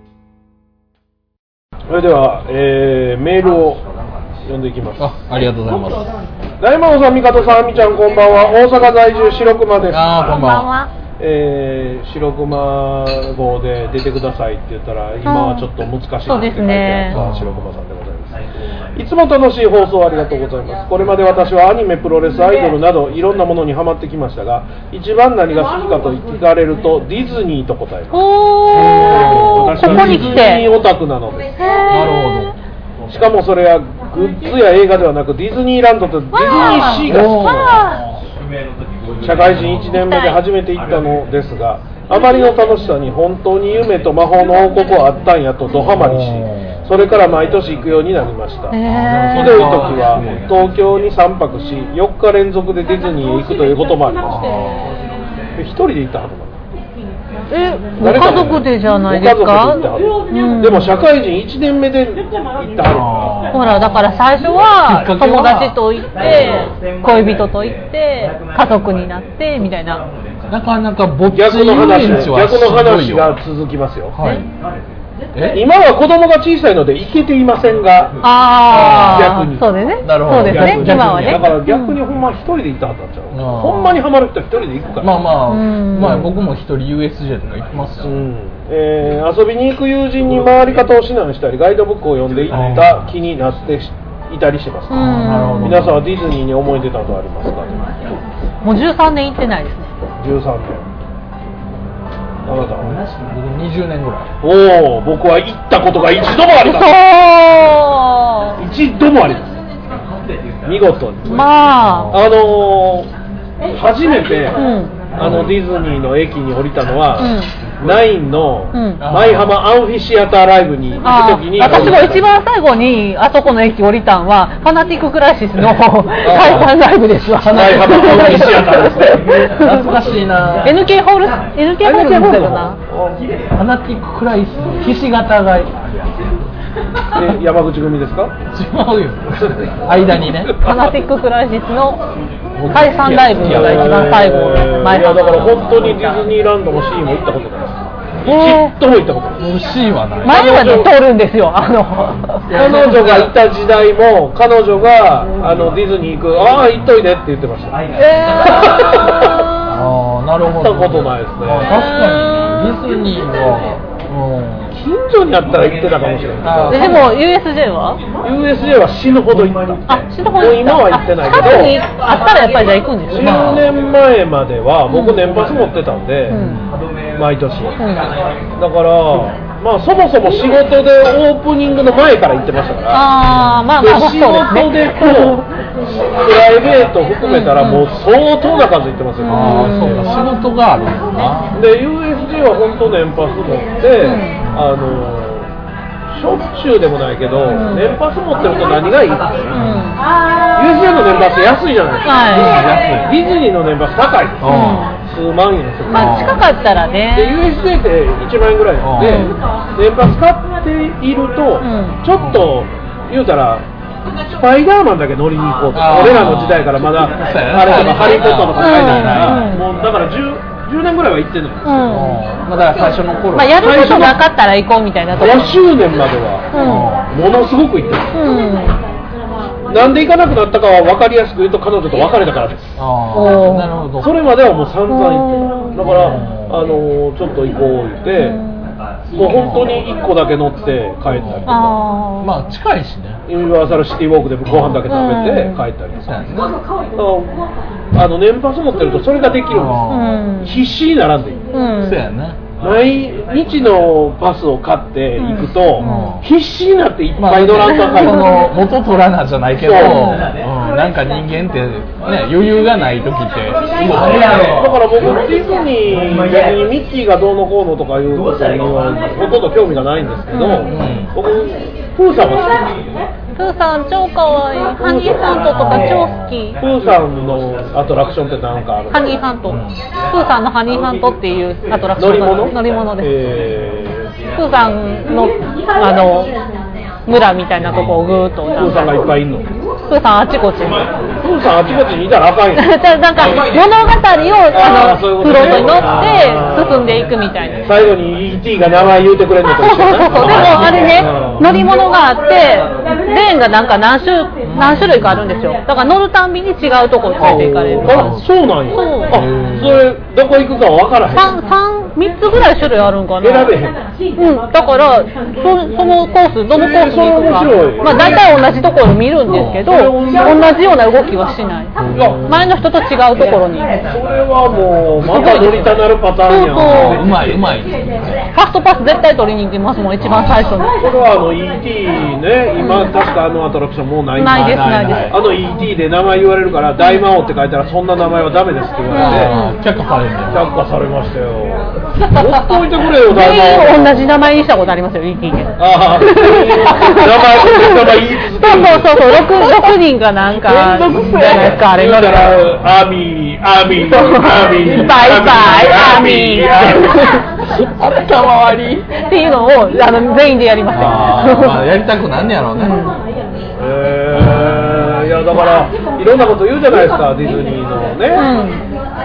それでは、えー、メールを読んでいきます。 あ, ありがとうございます。 大魔王さん、みかとさん、あみちゃん、こんばんは。大阪在住白熊です。 あーこんばんは。 えー、白熊号で出てくださいって言ったら今はちょっと難しいって書いてあった白熊さんでございます。いつも楽しい放送ありがとうございます。これまで私はアニメ、プロレス、アイドルなどいろんなものにハマってきましたが一番何が好きかと聞かれるとディズニーと答えます。 おー私はディズニーオタクなのです。 なるほど。 しかもそれはグッズや映画ではなくディズニーランドとディズニーシーが好き。社会人いちねんめで初めて行ったのですがあまりの楽しさに本当に夢と魔法の王国はあったんやとドハマりしそれから毎年行くようになりました。ひどい時は東京にさんぱくしよっか連続でディズニーへ行くということもありました。一人で行ったはずなんえ、ご家族でじゃないですか。 ご家族で行ったはず、うん、でも社会人いちねんめで行ったはず。 ほらだから最初は友達と行って恋人と行って家族になってみたいななかなかぼっち逆の話遊園地は逆の話が続きますよ、 はい、 え今は子供が小さいので行けていませんがあ逆にそうですねなるほどそうですね今はねだから逆にほんま一人で行ったはずなんちゃう、うん、ほんまにハマる人は一人で行くからまあまあ、まあ、僕も一人 ユーエスジェー とか行きますよ、 うんえー、遊びに行く友人に回り方を指南したりガイドブックを読んでいった気になっていたりします、ね、 なるほど皆さんはディズニーに思い出たことありますか、ね、 もうじゅうさんねん行ってないですね。 じゅうさんねんあなたは僕にじゅうねんぐらい。 おお僕は行ったことが一度もあります。一度もあります見事に。 まああのー、初めて、 うん、 あのディズニーの駅に降りたのは、 うん、 ナインの舞浜アンフィシアターライブに行くときに、 私も一番最後にあそこの駅降りたんはファナティッククライシスの解散ライブですわ。 舞浜アンフィシアターですね。 懐かしいな。 エヌケー ホール エヌケー ホールだよな。 ファナティッククライシスひし形がえ山口組ですか？ 違うよ。間にね。 ファナティッククライシスの解散ライブが一番最後。 いやだから本当にディズニーランドもシーも行ったことないです。一度も行ったことない。 シーはない。 前まで通るんですよ。あの彼女がいた時代も彼女があのディズニー行く、ああ行っといでって言ってました。 えー、ああなるほど。 行ったことないですね。 確かにディズニーは。 近所にあったら行ってたかもしれない。 でも ユーエスジェー はユーエスジェー は死ぬほど行った。 あ、死ぬほど行った。 今は行ってないけど、 近くにあったらやっぱりじゃあ行くんですよ。 じゅうねんまえまでは僕年パス持ってたんで、うん、毎年、うん、だからまあそもそも仕事でオープニングの前から行ってましたから。 ああ、まあまあ仕事でこうプライベート含めたらもう相当な数行ってますよ。 ああ、そうか、仕事があるんだな。 で ユーエスジェー は本当年パス持って、うん、あのしょっちゅうでもないけど、うん、年パス持ってると何がいいか、うん、ユーエスジェー の年パス安いじゃないですか、はい、ディズニーの年パス高いです、うん、数万円する、 まあ、近かったらね。 で ユーエスジェー っていちまん円ぐらいなんで、うん、年パス買っていると、うん、ちょっと言うたらスパイダーマンだけ乗りに行こうと、俺らの時代からまだあれとかハリー・ポッターとか書いてあるから、もうだから 10, じゅうねんぐらいは行ってるのよ、うん、 まあ、だから最初の頃、 まあ、やることなかったら行こうみたいなとこごしゅうねんまでは、うん、ものすごく行ってる、うん、なんで行かなくなったかは分かりやすく言うと彼女と別れたからです。 あ、なるほど。 それまではもう散々行ってる。だからあのちょっと行こう言って、もう本当にいっこだけ乗って帰ったりとか、 あ、 まあ近いしね、 ユニバーサルシティウォークでご飯だけ食べて帰ったりとか、あの年パス持ってるとそれができるんです、うん、必死に並んでいい、 うん、そうやね、 毎日のパスを買っていくと、うん、必死になっていっぱい乗らんとあかん、 まあ、その元取らなじゃないけど、うん、なんか人間って、ね、余裕がない時って、だから僕ディズニー別にミッキーがどうのこうのとかいうことにはほとんど興味がないんですけど、うん、僕プーさんが好きですよね。 プーさん超かわいい。ハニーハントとか超好き。 プーさんのアトラクションって何かある？ ハニーハント、うん、プーさんのハニーハントっていうアトラクション、乗り物？乗り物です、えー、プーさんのあの村みたいなとこをぐーっと、 プーさんがいっぱいいるの？ プーさんあちこち、プーさんあちこちにいたらあかんよなんか物語をあのフロートに乗って進んでいくみたいな。 最後に イーティー が名前言うてくれるのと一緒でもあれね、乗り物があってレーンがなんか何種何種類かあるんですよ。だから乗るたんびに違うところに連れて行かれる。 あ、そうなんや。そう。あ、それどこ行くか分からへん。 三三三つぐらい種類あるんかな。 選べへん。 うん。だからそそのコースどのコースに行くか、まあ大体同じところ見るんですけど、同じような動きはしない。前の人と違うところに。 それはもうまた乗りたなるパターンやん。 そうそう。 うまいうまい。ファーストパス絶対取りに行きますもん、一番最初に。 これはあの イーティー ね、今確かあのアトラクションもうないんないですないです。 あの イーティー で名前言われるから大魔王って書いたらそんな名前はダメですって言われて、 却下されるんだよ。 却下されましたよ。ほっといてくれよ大魔王。 同じ名前にしたことありますよ イーティー で。 ああ、名前名前言い続ける。 そうそうそう、六六人かなんかじゃないですかあれの。 だからアミーアミーアミーバイバイアミーあったまわりっていうのをあの全員でやりました。 まあやりたくなんねやろうね。 えー、いやだからいろんなこと言うじゃないですかディズニーのね、うん、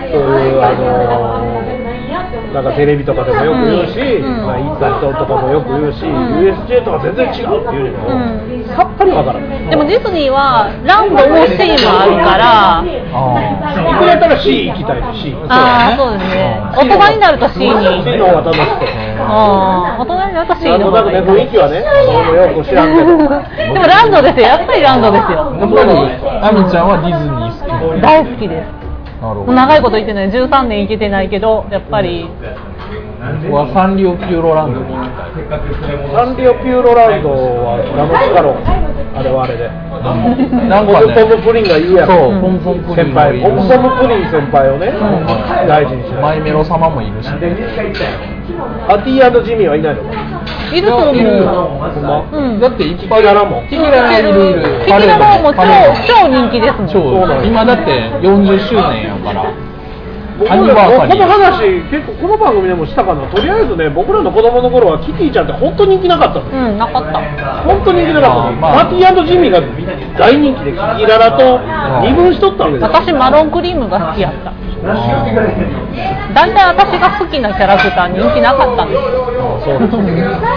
そういうあのなんかテレビとかでもよく言うし、うんまあ、インターネットとかもよく言うし、うん、ユーエスジェー とか全然違うっていうのも、うん、さっぱりわからない。 でもディズニーはランドも シー もあるから行くやったら シー 行きたいし C ああそうですね。大人になると シー に C の方が楽しくてあ大人になると シー の方がいい。 なんとなくね雰囲気はねよく知らんけどでもランドですよ、やっぱりランドですよ。 やっぱりアミちゃんはディズニー好き？ 大好きです。長いこと行ってない、じゅうさんねん行けてないけどやっぱり僕はサンリオピューロランドに行きたい。 サンリオピューロランドはラムスカロン、あれはあれでなんかね、 ポムポムプリンが言うやん。 そう、ポムポムプリン先輩、ポムポムプリン先輩をね、大事にしない。 マイメロ様もいるし、 アティー&ジミーはいないのか。 いると思う。 ほんま、 うん、 だっていっぱいキキララもキキララいるいる。 キキララも超超人気ですもん。 超今だってよんじゅっしゅうねんやから。 僕らこの話結構この番組でもしたかな。とりあえずね、僕らの子供の頃はキティちゃんって本当に人気なかったの。 うん、なかった。 本当に人気なかったの。 まあアティー&ジミーが大人気でキキララと二分しとったわけです。 私マロンクリームが好きやった。だんだん私が好きなキャラクター人気なかったんですよ。 そうですね。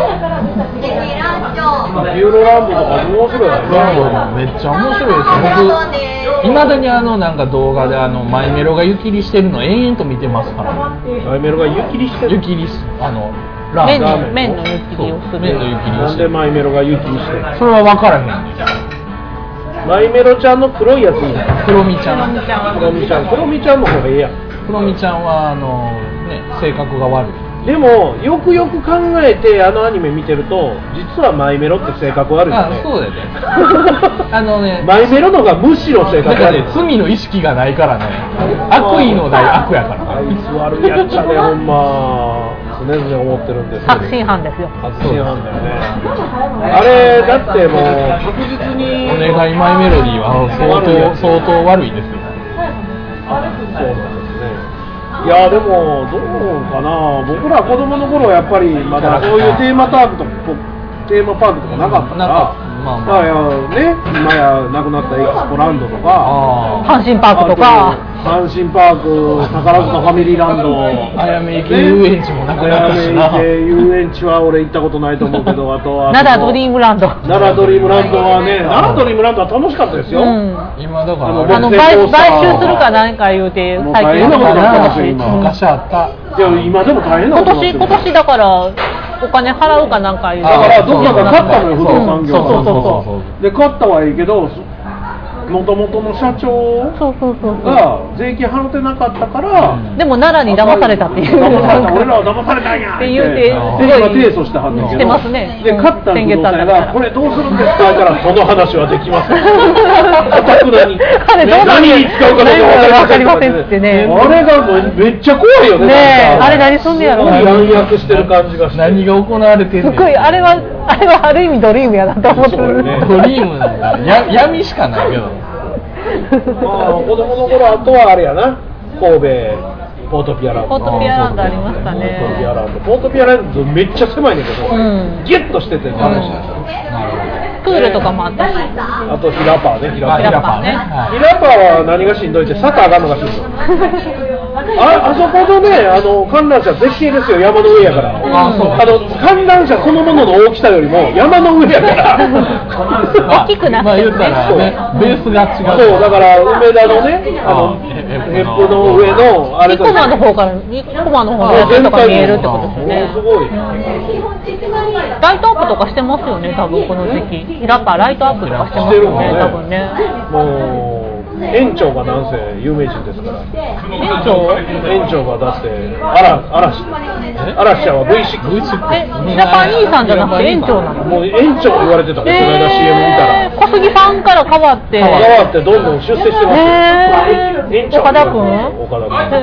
ピューロランドとか面白いよね。 めっちゃ面白いですよ。僕いまだにあのなんか動画であのマイメロが湯切りしてるの延々と見てますから。 マイメロが湯切りしてる。 湯切りあのラ麺のーメン麺の湯切りをする。 麺の湯切りをなんしてる。 でマイメロが湯切りしてる。 それは分からへんねん。 マイメロちゃんの黒いやついいな。 クロミちゃん。 クロミちゃん、クロミちゃんの方がええやん。 クロミちゃんはあのね性格が悪い。 でもよくよく考えてあのアニメ見てると実はマイメロって性格悪いよね。 あ、そうだよね。あのね、 マイメロのがむしろ性格悪い。 だからね、罪の意識がないからね、悪意のない悪やからあいつ悪いやっちゃね、ほんま常々思ってるんですけど。 確信犯ですよ。 確信犯だよね。あれだってもう確実にお願いマイメロディーは相当相当悪いですよ。 そうなんですね。いやでもどうかな。僕ら子供の頃はやっぱりまだそういうテーマパークとかテーマパークとかなかったから。まあまあ、ね、今やなくなったエキスポランドとか、 阪神パークとか、 阪神パーク、宝塚ファミリーランド、 あやめ池遊園地もなくなったしな。 あやめ池遊園地は俺行ったことないと思うけど、あとは奈良ドリームランド、 奈良ドリームランドはね、奈良ドリームランドは楽しかったですよ。うん、 今だからあの買収するか何か言うて最近のことなってます今。昔あった。 いや今でも大変なことになってる。 今年今年だからお金払うかなんか言うて。 だからどっかが買ったのよ、不動産業が。 そうそうそう。 で買ったはいいけど、もともとの社長が税金払ってなかったから、 でも奈良に騙されたっていう、 俺らは騙されたんやって言うて、 すごい提訴してはんねんけど、 してますね。 で買った不動産がこれどうするんですかからその話はできません。かたくなに何に使うかどうか分かりませんってね。あれがめっちゃ怖いよね。 ね、あれ何すんねやろ。 暗躍してる感じがして。 何が行われてるの。 すごいあれはあれはある意味ドリームやなと思ってる。 ドリームなんだ。や闇しかないけど。 まあ子供の頃あとはあれやな、神戸ポートピアランド。 ポートピアランドありましたね。 ポートピアランド、ポートピアランドめっちゃ狭いねんけど、うん、ギュッとしてて楽しい。 プールとかもあったし、 あとヒラパーね、ヒラパー。 ヒラパーね。 ヒラパーは何がしんどいって坂上がるのがしんどい。あ, あそこのね、あの観覧車絶景ですよ、山の上やから。ああの観覧車そのものの大きさよりも山の上やから大きくなってるね。 まあ言ったらね、ベースが違う。 そうだから梅田のね、あのヘップの上のあれと生駒の方から生駒の方のとか見えるってことですよね。 すごい。 ライトアップとかしてますよね、多分この時期。ヒラパーライトアップとかしてますよね、多分ね。 もう園長がなんせ有名人ですから。 園長？ 園長がだって嵐嵐嵐ちゃんは ブイシックス。 え、ヒラパー兄さんじゃなくて園長なの？ もう園長言われてたね、この間 シーエム 見たら。 小杉さんから変わって変わってどんどん出世してますよ。園長岡田君？ 岡田君。だ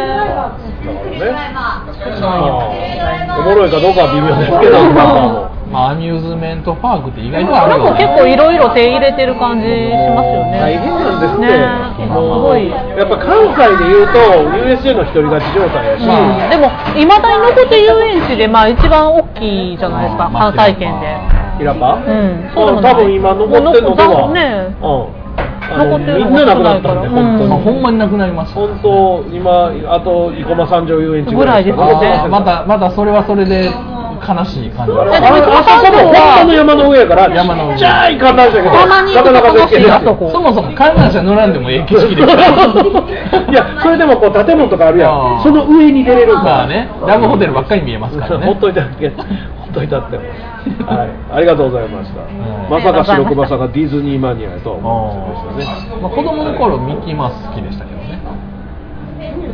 からね。おもろいかどうかは微妙ですけど。 まあアミューズメントパークって意外とあるよね。結構いろいろ手入れてる感じしますよね。 大変なんですって。 ね、もうすごい。 やっぱ関西で言うと ユーエスエー の一人勝ち状態やし。 うん、でもいまだに残って遊園地でまあ一番大きいじゃないですか、関西圏で。 ヒラパ？ うん。 そう多分今残ってるのでは。 ね。 うん。みんななくなったんで、本当に、 ほんまになくなりました。 本当今あと生駒三条遊園地ぐらいですよね。 またまたそれはそれで悲しい感じ。 あそこも本当の山の上やから山の上。ちっちゃい観覧車だけど、なかなか絶景です。 そもそも観覧車乗らんでもええ景色ですから。 いやそれでもこう建物とかあるやん。その上に出れるから。 まあね、ラブホテルばっかり見えますからね。 ほっといただけ。ほっといたって。はい、ありがとうございました。まさか白熊さんがディズニーマニアやと思いましたね。 まあ子供の頃ミッキーマウス好きでしたけどね。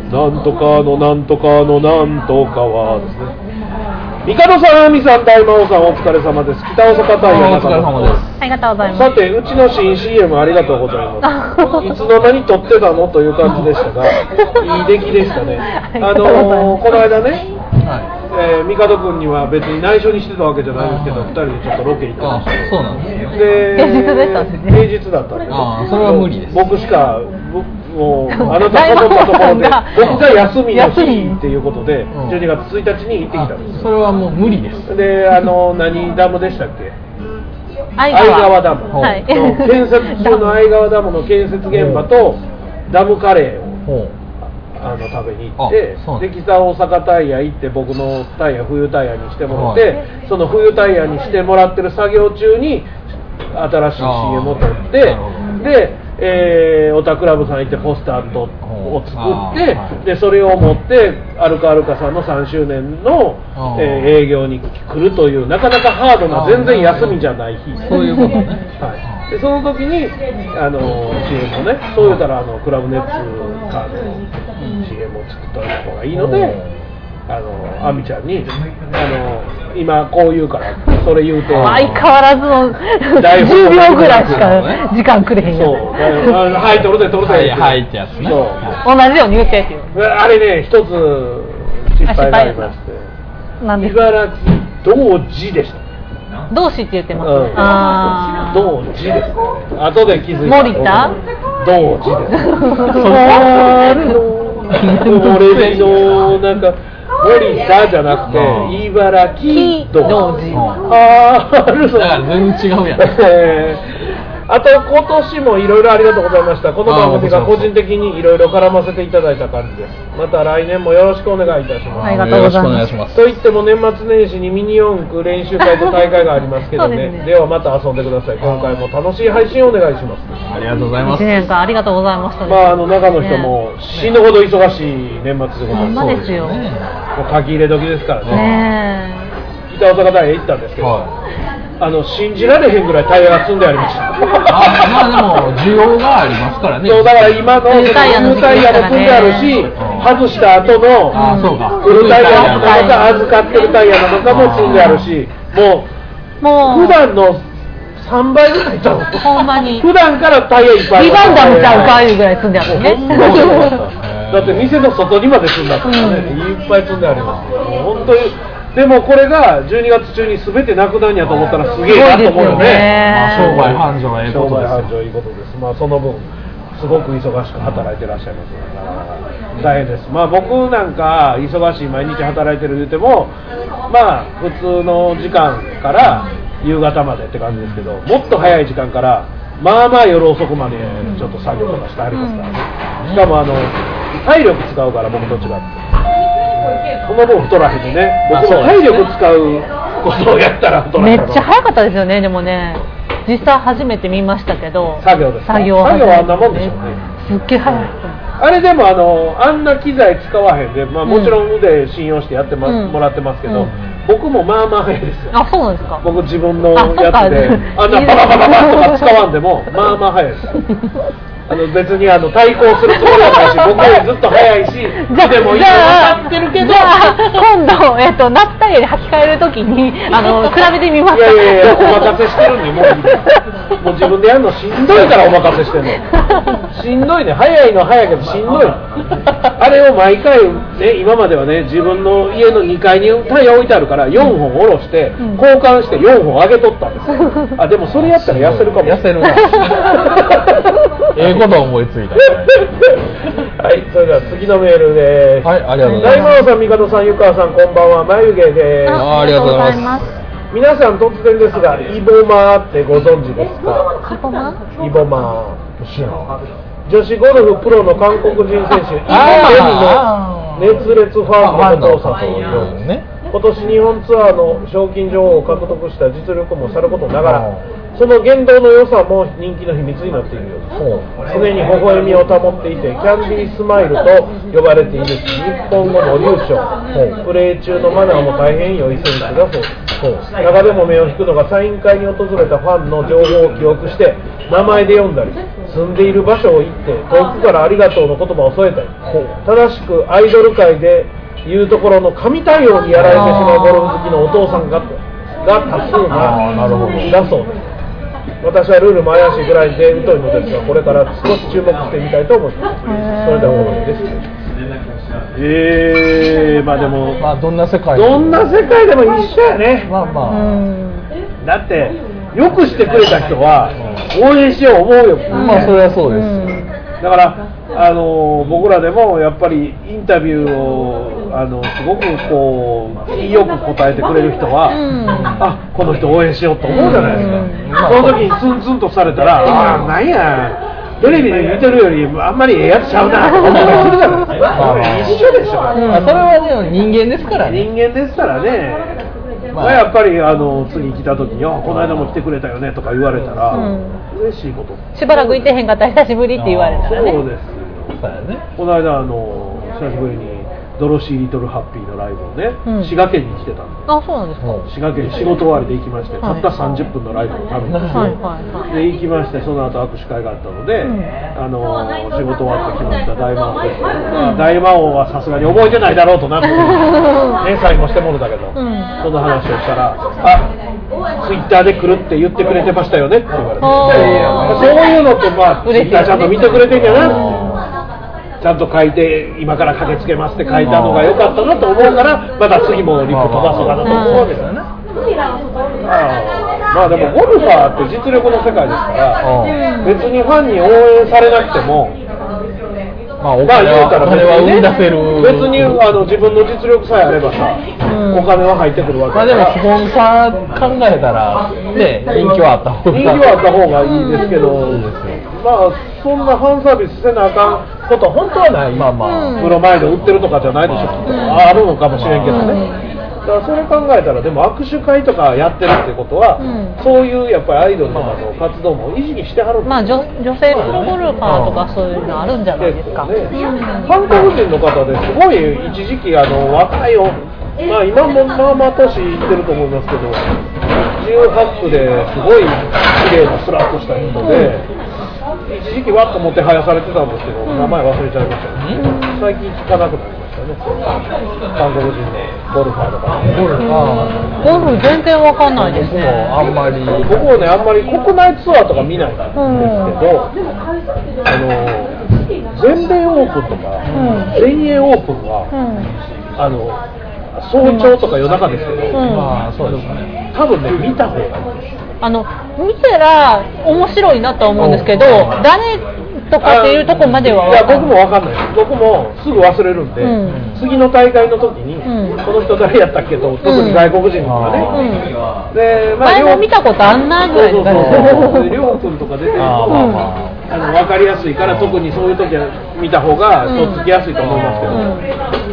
なんとかのなんとかのなんとかはですね。ミカドさん、アミさん、大魔王さん、お疲れ様です。北大阪タイヤ中野です。 ありがとうございます。 さて、うちの新 シーエム ありがとうございます。いつの間に撮ってたのという感じでしたが、いい出来でしたね。あのー、この間ね、はい、えー、ミカド君には別に内緒にしてたわけじゃないですけど、ふたりでちょっとロケ行ってました。 そうなんですね。 で、 平日でしたんですね。 平日だったんで。 ああ、それは無理です。 僕しか、もうあなたが撮ったところで僕が休みの日っていうことでじゅうにがつついたちに行ってきたんです。 それはもう無理です。 で、あの何ダムでしたっけ？ 相川ダム、はい、建設中の相川ダムの建設現場とダムカレーをあの食べに行って、で北大阪タイヤ行って僕のタイヤ冬タイヤにしてもらって、はい、その冬タイヤにしてもらってる作業中に新しい シーエム を撮ってでえー、オタクラブさん行ってポスターとを作ってでそれを持ってアルカアルカさんのさんしゅうねんの、えー、営業に来るというなかなかハードな全然休みじゃない日そういうことね、 はい、でその時にあの シーエム をねそう言うたらあのクラブネッツカーの シーエム を作った方がいいのであのアミちゃんにあの今こう言うからそれ言うて相変わらずのじゅうびょうぐらいしか時間くれへんよ。 そうはい取るで取るではいってやつね。 そう同じように言ってっていうあれね一つ失敗がありまして何です茨城同時でした同志って言ってます、 うん、あ同時ですね後で気づいた森田同時です俺のなんか森田じゃなくて茨城同時あああるのだから全然違うやん、 えーあと今年もいろいろありがとうございました。この番組が個人的にいろいろ絡ませていただいた感じです。また来年もよろしくお願いいたします。 ありがとうございます。 といっても年末年始にミニ四駆練習会と大会がありますけどね。で, ねではまた遊んでください。今回も楽しい配信をお願いします。 ありがとうございます。 いちねんかんありがとうございました、ね。 まああの中の人も死ぬほど忙しい年末でございます。 ほんまですよ。 もう書き入れ時ですからね。 ね北大阪大へ行ったんですけど。はいあの信じられへんぐらいタイヤが積んでありました。 あまあでも需要がありますからね。 そうだから今の冬タイヤも積んであるし、外した後の冬タイヤなのか預かってるタイヤなのかも積んであるし、もうもう普段のさんばいぐらいちゃう。 ほんまに。 普段からタイヤいっぱい。 リバンダムちゃうかいうぐらい積んであるね。 だって店の外にまで積んだからね、いっぱい積んでありますよ。本当に。でもこれがじゅうにがつ中に全てなくなるんやと思ったらすげえなと思うよね。 まあ、商売繁盛はいいことです。 商売繁盛いいことです。まあその分すごく忙しく働いてらっしゃいますから大変です。まあ僕なんか忙しい毎日働いてる言うてもまあ普通の時間から夕方までって感じですけどもっと早い時間からまあまあ夜遅くまでちょっと作業とかしてありますからね。しかもあの体力使うから僕と違って。その分太らへんでね僕も体力使うことをやったら太らへん。 めっちゃ早かったですよね。でもね実際初めて見ましたけど作業ですか。 作業作業はあんなもんでしょうね。 すっげえ早い。 あれでもあのあんな機材使わへんで、まあ、もちろん腕信用してやって、まうん、もらってますけど、うん、僕もまあまあ早いですよ。 あ、そうなんですか。 僕自分のやつで あ, あんなバババババとか使わんでもまあまあ早いですあの別にあの対抗するつもりはないし僕よりずっと早いしでもいいの分かってるけどじゃあ今度、えっと、夏タイヤで履き替えるときにあの比べてみますか。 いやいやいやお任せしてるんでもうもう自分でやるのしんどいからお任せしてるのしんどいね。早いのは早いけどしんどいあれを毎回ね今まではね自分の家のにかいにタイヤ置いてあるからよんほん下ろして交換してよんほん上げとったんですよ。あでもそれやったら痩せるかも。 痩せるなええこと思いついたはい、それでは次のメールです。 はい、ありがとうございます。 大魔王さん、みかどさん、ゆかわさん、こんばんは。眉毛です。 あ、ありがとうございます。 皆さん突然ですが、イボマーってご存知ですか？ イボマー？イボマー。知らん。女子ゴルフプロの韓国人選手、イボマーの熱烈ファンのお父さんというね。今年日本ツアーの賞金女王を獲得した実力もさることながらその言動の良さも人気の秘密になっているようです。常に微笑みを保っていてキャンディースマイルと呼ばれているし日本語も流暢プレー中のマナーも大変良い選手だそうです。中でも目を引くのがサイン会に訪れたファンの情報を記憶して名前で読んだり住んでいる場所を行って遠くからありがとうの言葉を添えたり、正しくアイドル界でいうところの神対応にやられてしまうゴルフ好きのお父さんがが多数なだそうです。私はルールも怪しいぐらいで疎いのですが、これから少し注目してみたいと思います。それでは終わりです。えー、まあでも、 まあどんな世界どんな世界でも一緒やね。 まあまあ、 だってよくしてくれた人は応援しよう思うよ。 まあそれはそうです。 だからあの僕らでもやっぱりインタビューをあのすごくこうよく答えてくれる人は、うん、あこの人応援しようと思うじゃないですか、うん、その時にツンツンとされたら、うん、あなんやテレビで見てるよりあんまりええやつちゃうなと思ったりするじゃないですか一緒でしょ、 うんまあ、それはでも人間ですからね人間ですからね、まあ、やっぱりあの次来た時にこの間も来てくれたよねとか言われたら、うん、嬉しいこと。 しばらくいてへんかったら久しぶりって言われたらね。 そうです。そうやね。この間あの久しぶりにドロシー・リトル・ハッピーのライブをね、うん、滋賀県に来てたんです。 あ、そうなんですか。 滋賀県仕事終わりで行きまして、はい、たったさんじゅっぷんのライブのためにですね、はいはいはい、で行きましてその後握手会があったので、うん、あの仕事終わってきました大魔王です、うん、大魔王はさすがに覚えてないだろうとなってねサインもしてもろたけど、うん、その話をしたらあツイッターで来るって言ってくれてましたよねって言われて、そういうのってまあツイッターちゃんと見てくれてんじゃないちゃんと書いて今から駆けつけますって書いたのが良かったなと思うからまた次もリップ飛ばそうかなと思うわけだよね。まあでもゴルファーって実力の世界ですから別にファンに応援されなくてもまあお金は生み出せる別にあの自分の実力さえあればさ、うん、お金は入ってくるわけだから、 まあでもスポンサー考えたらね人気はあった方が人気はあった方がいいですけど、うん、まあそんなファンサービスせなあかんことは本当はない。まあまあプロ前で売ってるとかじゃないでしょ、うん、あるのかもしれんけどね、うんだからそれ考えたらでも握手会とかやってるってことは、うん、そういうやっぱりアイドルとかの活動も意識してはるんですよ、 まあ、女, 女性プロゴルファーとかそういうのあるんじゃないですか、ね、 韓国人の方ですごい一時期あの若いよ、まあ、今もまあまあ年いってると思いますけどじゅうはちですごい綺麗なスラッとした人で、うん、一時期わっともてはやされてたんですけど、うん、名前忘れちゃいましたね、うん、最近聞かなくなりましたね韓国人のゴルファーとかゴルフゴルフ全然わかんないですね。 あんまり僕もねあんまり国内ツアーとか見ないんですけど、うん、あの全米オープンとか、うん、全英オープンは、うん、あの早朝とか夜中ですけど、うん、まあそうですね。多分ね見た方がいいです。 あの見たら面白いなと思うんですけど、誰とかっていうとこまでは。 いや僕も分かんないです。僕もすぐ忘れるんで、うん、次の大会の時に、うん、この人誰やったっけと特に外国人とかね、 うん、で、まあ、前も見たことあんなぐらいですかね。りょうくんとか出てるとあ、まあまあ、あの分かりやすいから特にそういう時は見た方がとっつきやすいと思いますけど、うん、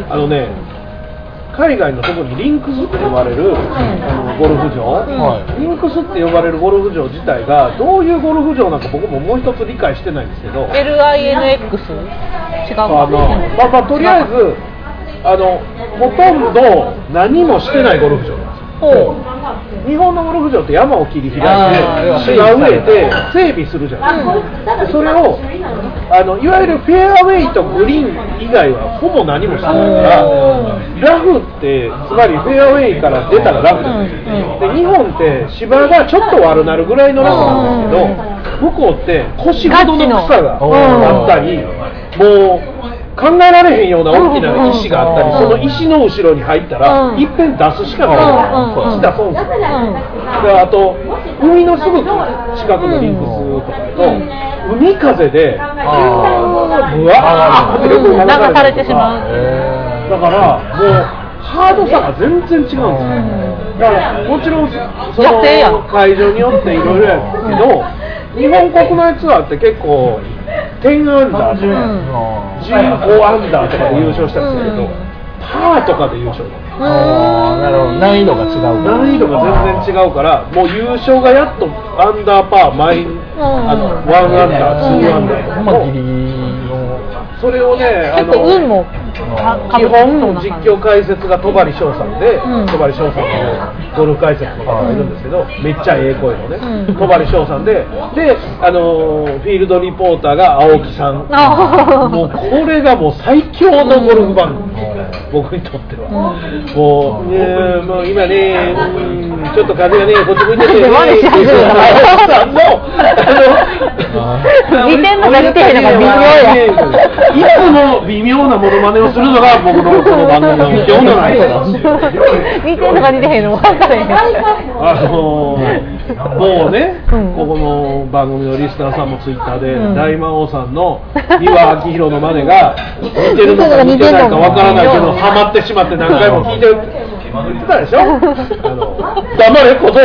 あのね海外の特にリンクスって呼ばれる、うん、あのゴルフ場、うん、リンクスって呼ばれるゴルフ場自体がどういうゴルフ場なのか僕ももう一つ理解してないんですけどエルアイエヌエックス 違うかあの、まあまあ、とりあえずあのほとんど何もしてないゴルフ場なんですよ。日本のゴルフ場って山を切り開いて芝植えて整備するじゃないですか、うん、それをあのいわゆるフェアウェイとグリーン以外はほぼ何もしてないからラフってつまりフェアウェイから出たらラフなんですよ、で日本って芝がちょっと悪なるぐらいのラフなんですけど向こうって腰ほどの草があったりもう考えられへんような大きな石があったり、その石の後ろに入ったら、いっぺん出すしかない。石出そうですよ。で、あと、海のすぐ近くのリンクスとかだと、海風で、ぶわーって流されてしまう。 だから、もう、ハードさが全然違うんですよ。だから、もちろん、その会場によっていろいろやけど、日本国内ツアーって結構、じゅうアンダーとか、じゅうごアンダーとかで優勝したんですけど、パーとかで優勝あなるほど難易度が違う難易度が全然違うからもう優勝がやっとアンダーパーマイあのワンアンダーツーアンダーとかもそれをね、あの結構運も基本実況解説が戸張翔さんで、うん、戸張翔さんのゴルフ解説の方がいるんですけど、めっちゃええ声のね、うん、戸張翔さんで、で、あのフィールドリポーターが青木さん。もうこれがもう最強のゴルフ番組、僕にとっては。うん、もう、ね、もう今ね、うん、ちょっと風がね、こっち向いてて、ね、さんの似てんのか似てへんのか微妙や。 いつも微妙なモノマネをするのが僕のこの番組の基本なんですよ。 似てんのか似てへんのか分からへん。 あのー、もうね、うん、ここの番組のリスナーさんもツイッターで、うん、大魔王さんの三輪明宏の真似が似てるのか似てないか分からないけど、ハマってしまって何回も聞いてる言ってたでしょ。あの黙れこと。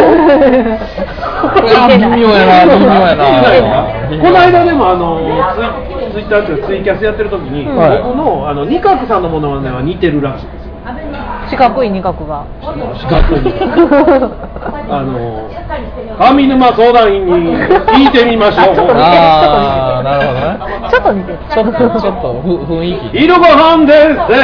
微妙やな、微妙やな。 この間でもあのツイ、ツイッターっていうツイキャスやってる時に、うん、僕のあの二角さんのものまねは似てるらしいです。 四角い二角が四角い二角あの上沼相談員に聞いてみましょう。 ああ、なるほどね。 ちょっと似てる。 ちょっとちょっと雰囲気。 昼ご飯ですそ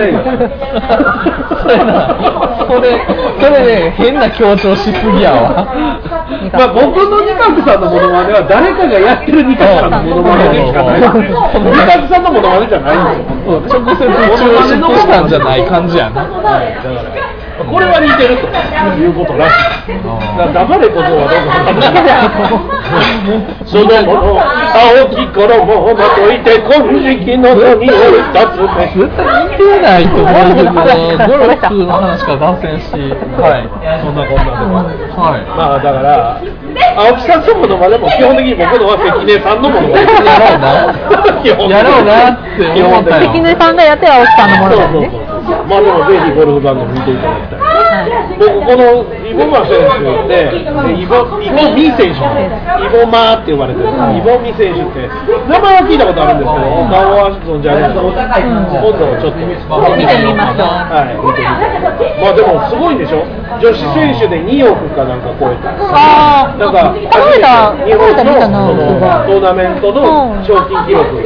れな、それそれね、変な強調しすぎやわ。 まあ僕の二角さんのものまねは誰かがやってる二角さんのものまねでしかない。二角さんのものまねじゃないんですよ。 直接抽出したんじゃない感じやな。 はい、だからこれは似てるということらしい。だから黙れことはどうか分からない。そのもの青き衣をまといて金色の野に降り立つべ。 似てないと思うけど、ゴルフの話から脱線し、はい、 そんなこんなでも、はい、まあだから青木さんのものまでも基本的に僕のは関根さんのものまでやろうなって思ったよ。 関根さんがやって青木さんのものまね。 まあでもぜひゴルフ番組見ていただきたい。はい、僕このイボマ選手ってイボイボミ選手イボマーって呼ばれてる、うん、イボミ選手って名前は聞いたことあるんですけど、顔は存じ上げない。今度ちょっと見てみましょう。 はい、見てみて。まあでもすごいんでしょ。女子選手でにおくかなんか超えた。 ああ。 なんかこの間日本のそのトーナメントの賞金記録。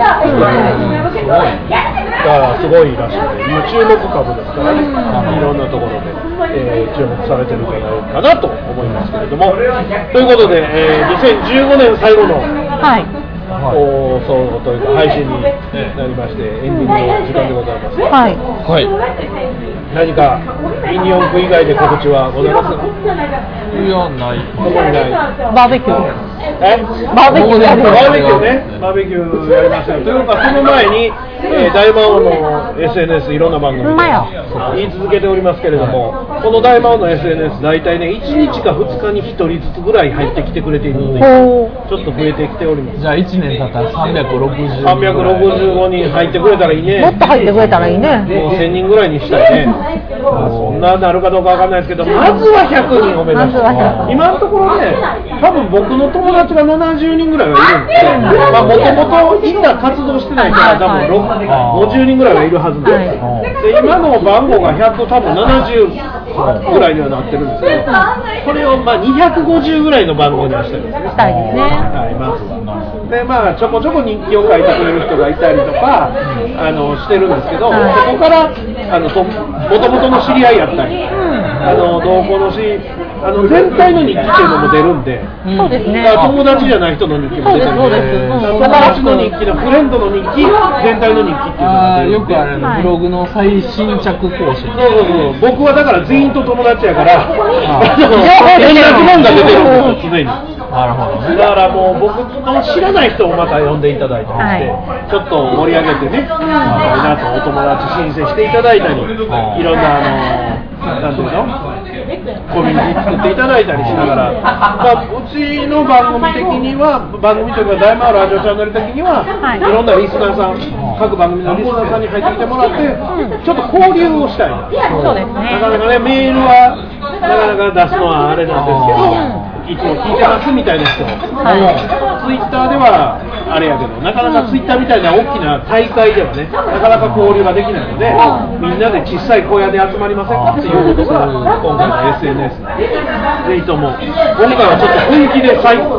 だからすごいらしいので、今注目株ですからね、いろんなところで、えー、注目されてるんじゃないかなと思いますけれども、ということで、えー、にせんじゅうごねん最後の、はい、放送というか配信になりまして、エンディングの時間でございます。 はい。 はい。 何かミニ四駆以外で告知はございますか？ いや、ない。 バーベキュー。 え？ バーベキューやりました。バーベキューね。バーベキューやりましたよ。というかその前に、えー、大魔王の エスエヌエス いろんな番組で言い続けておりますけれども、この大魔王の エスエヌエス 大体ねいちにちかふつかにひとりずつぐらい入ってきてくれているので、ちょっと増えてきております。 じゃあいちねん経ったらさんびゃくろくじゅうさんびゃくろくじゅうごにん入ってくれたらいいね。 もっと入ってくれたらいいね。 もうせんにんぐらいにしたいね。そんななるかどうかわかんないですけど、まずはひゃくにんを目指して、今のところね、多分僕の友達がななじゅうにんぐらいはいるんで、まあもともといった活動してない人が多分ごじゅうにんぐらいはいるはずなんですよ。で今の番号がひゃく、多分ななじゅうぐらいにはなってるんですけど、これをまあにひゃくごじゅうぐらいの番号にはしたいですね。 したいですね。 はい、まずは。でまあちょこちょこ日記を書いてくれる人がいたりとか、あのしてるんですけど、そこからあのと元々の知り合いやったり、あの同行のしあの全体の日記っていうのも出るんで、 そうですね。 友達じゃない人の日記も出てるんで、友達の日記のフレンドの日記、全体の日記っていうのが出るんで、 よくあれのブログの最新着更新。 そうそうそう。僕はだから全員と友達やから、同じもんが出てるんですよ、常に。 なるほどね。 だからもう僕の知らない人をまた呼んでいただいて、はい、ちょっと盛り上げてね、あの皆とお友達申請していただいたり、いろんなあのなんていうのコミュニティ作っていただいたりしながら、まあ、うちの番組的には番組というか大魔王ラジオチャンネル的には、はい、いろんなリスナーさん、各番組のリスナーさんに入ってきてもらって、うん、ちょっと交流をしたいな。 そうですね。 なかなかねメールはなかなか出すのはあれなんですけど。いつも聞いてますみたいな人、はい、ツイッターではあれやけど、なかなかツイッターみたいな大きな大会ではね、なかなか交流ができないので、みんなで小さい小屋で集まりませんかっていうことが今回の エスエヌエス ぜひとも今回はちょっと本気で最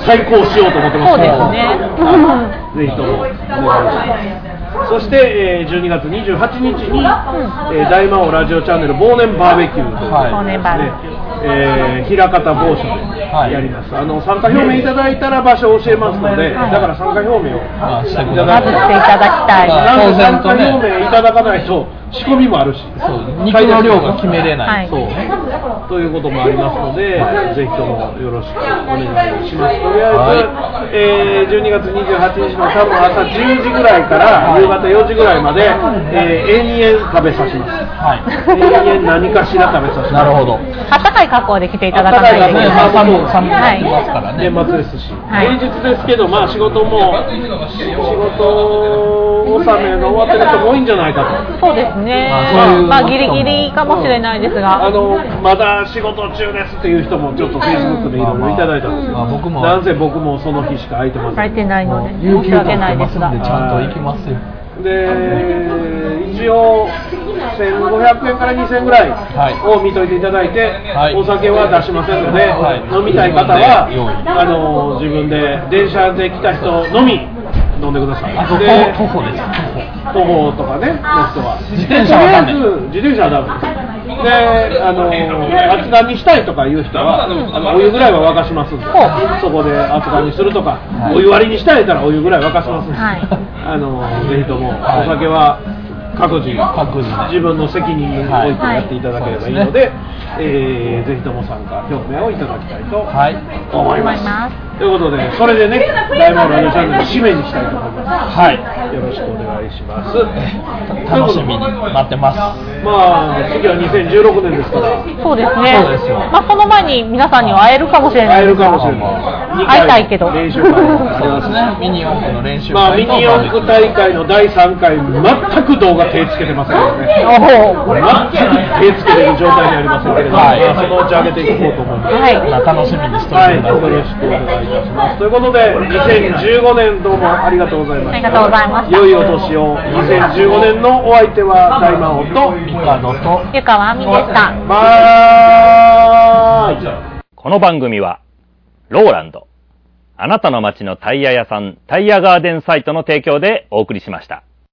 再興しようと思ってます。 そうですね。 ぜひともお願いします。そして、えー、じゅうにがつにじゅうはちにちに、うんえー、大魔王ラジオチャンネル忘年バーベキューという、はい、忘年バーベキュー、えー、枚方某所でやります、はい、あの参加表明いただいたら場所を教えますので、はい、だから参加表明をしていただきたい。なんで参加表明いただかないと仕込みもあるし、そう肉の量が決めれない、はい、そうということもありますので、ぜひともよろしくお願いします。とりあえず、はいえー、じゅうにがつにじゅうはちにちの多分朝じゅうじぐらいから夕方よじぐらいまで、えー、延々食べさします。はい、延々何かしら食べさします。 なるほど。 暖かい格好で来ていただかないといけない。 寒寒いますからね。 年末ですし、はい、平日ですけど、まあ仕事も仕事納めの終わってる人も多いんじゃないかと。 そうですね。まあ、まあ、ギリギリかもしれないですが、 あのまだ仕事中ですっていう人もちょっとフェイスブックでいろいろいただいたんですよ。まあ僕もなんせ僕もその日しか空いてません。 空いてないので申し訳ないですが、 ちゃんと行きますよ。 で一応せんごひゃくえんからにせんえんぐらいを見といていただいて、はい、お酒は出しませんので、はい、飲みたい方はあの自分で電車で来た人のみ飲んでください。で徒歩です。 徒歩とかねの人は自転車はダメ。 自転車はダメです。であの熱燗にしたいとかいう人はあのお湯ぐらいは沸かしますんで、そこで熱燗にするとか、はい、お湯割りにしたいたらお湯ぐらい沸かしますんで、はい、あのぜひともお酒は各自、各自自分の責任においてやっていただければいいので、はい、えー、ぜひとも参加表明をいただきたいと思います。はい、ということで、それでね、大魔王ラジオチャンネル締めにしたいと思います。はい、よろしくお願いします。 楽しみに待ってます。 まあ次はにせんじゅうろくねんですから。 そうですね。そうですよ。まあその前に皆さんには会えるかもしれない。 会えるかもしれない。 会いたいけど。 練習会。 そうですね。ミニ四駆の練習会。 まあミニ四駆大会のだいさんかい全く動画手つけてませんよね。全く手つけてる状態にありませんけれども、はい、まあ、そのうち上げていこうと思います。 はい。 まあ楽しみにしております。 はい。よろしくお願いいたします。ということでにせんじゅうごねんどうもありがとうございました。 ありがとうございました。 良いお年を。にせんじゅうごねんのお相手は大魔王とミカドと湯川亜美でした。 バイ。 この番組はローランド、あなたの街のタイヤ屋さんタイヤガーデンサイトの提供でお送りしました。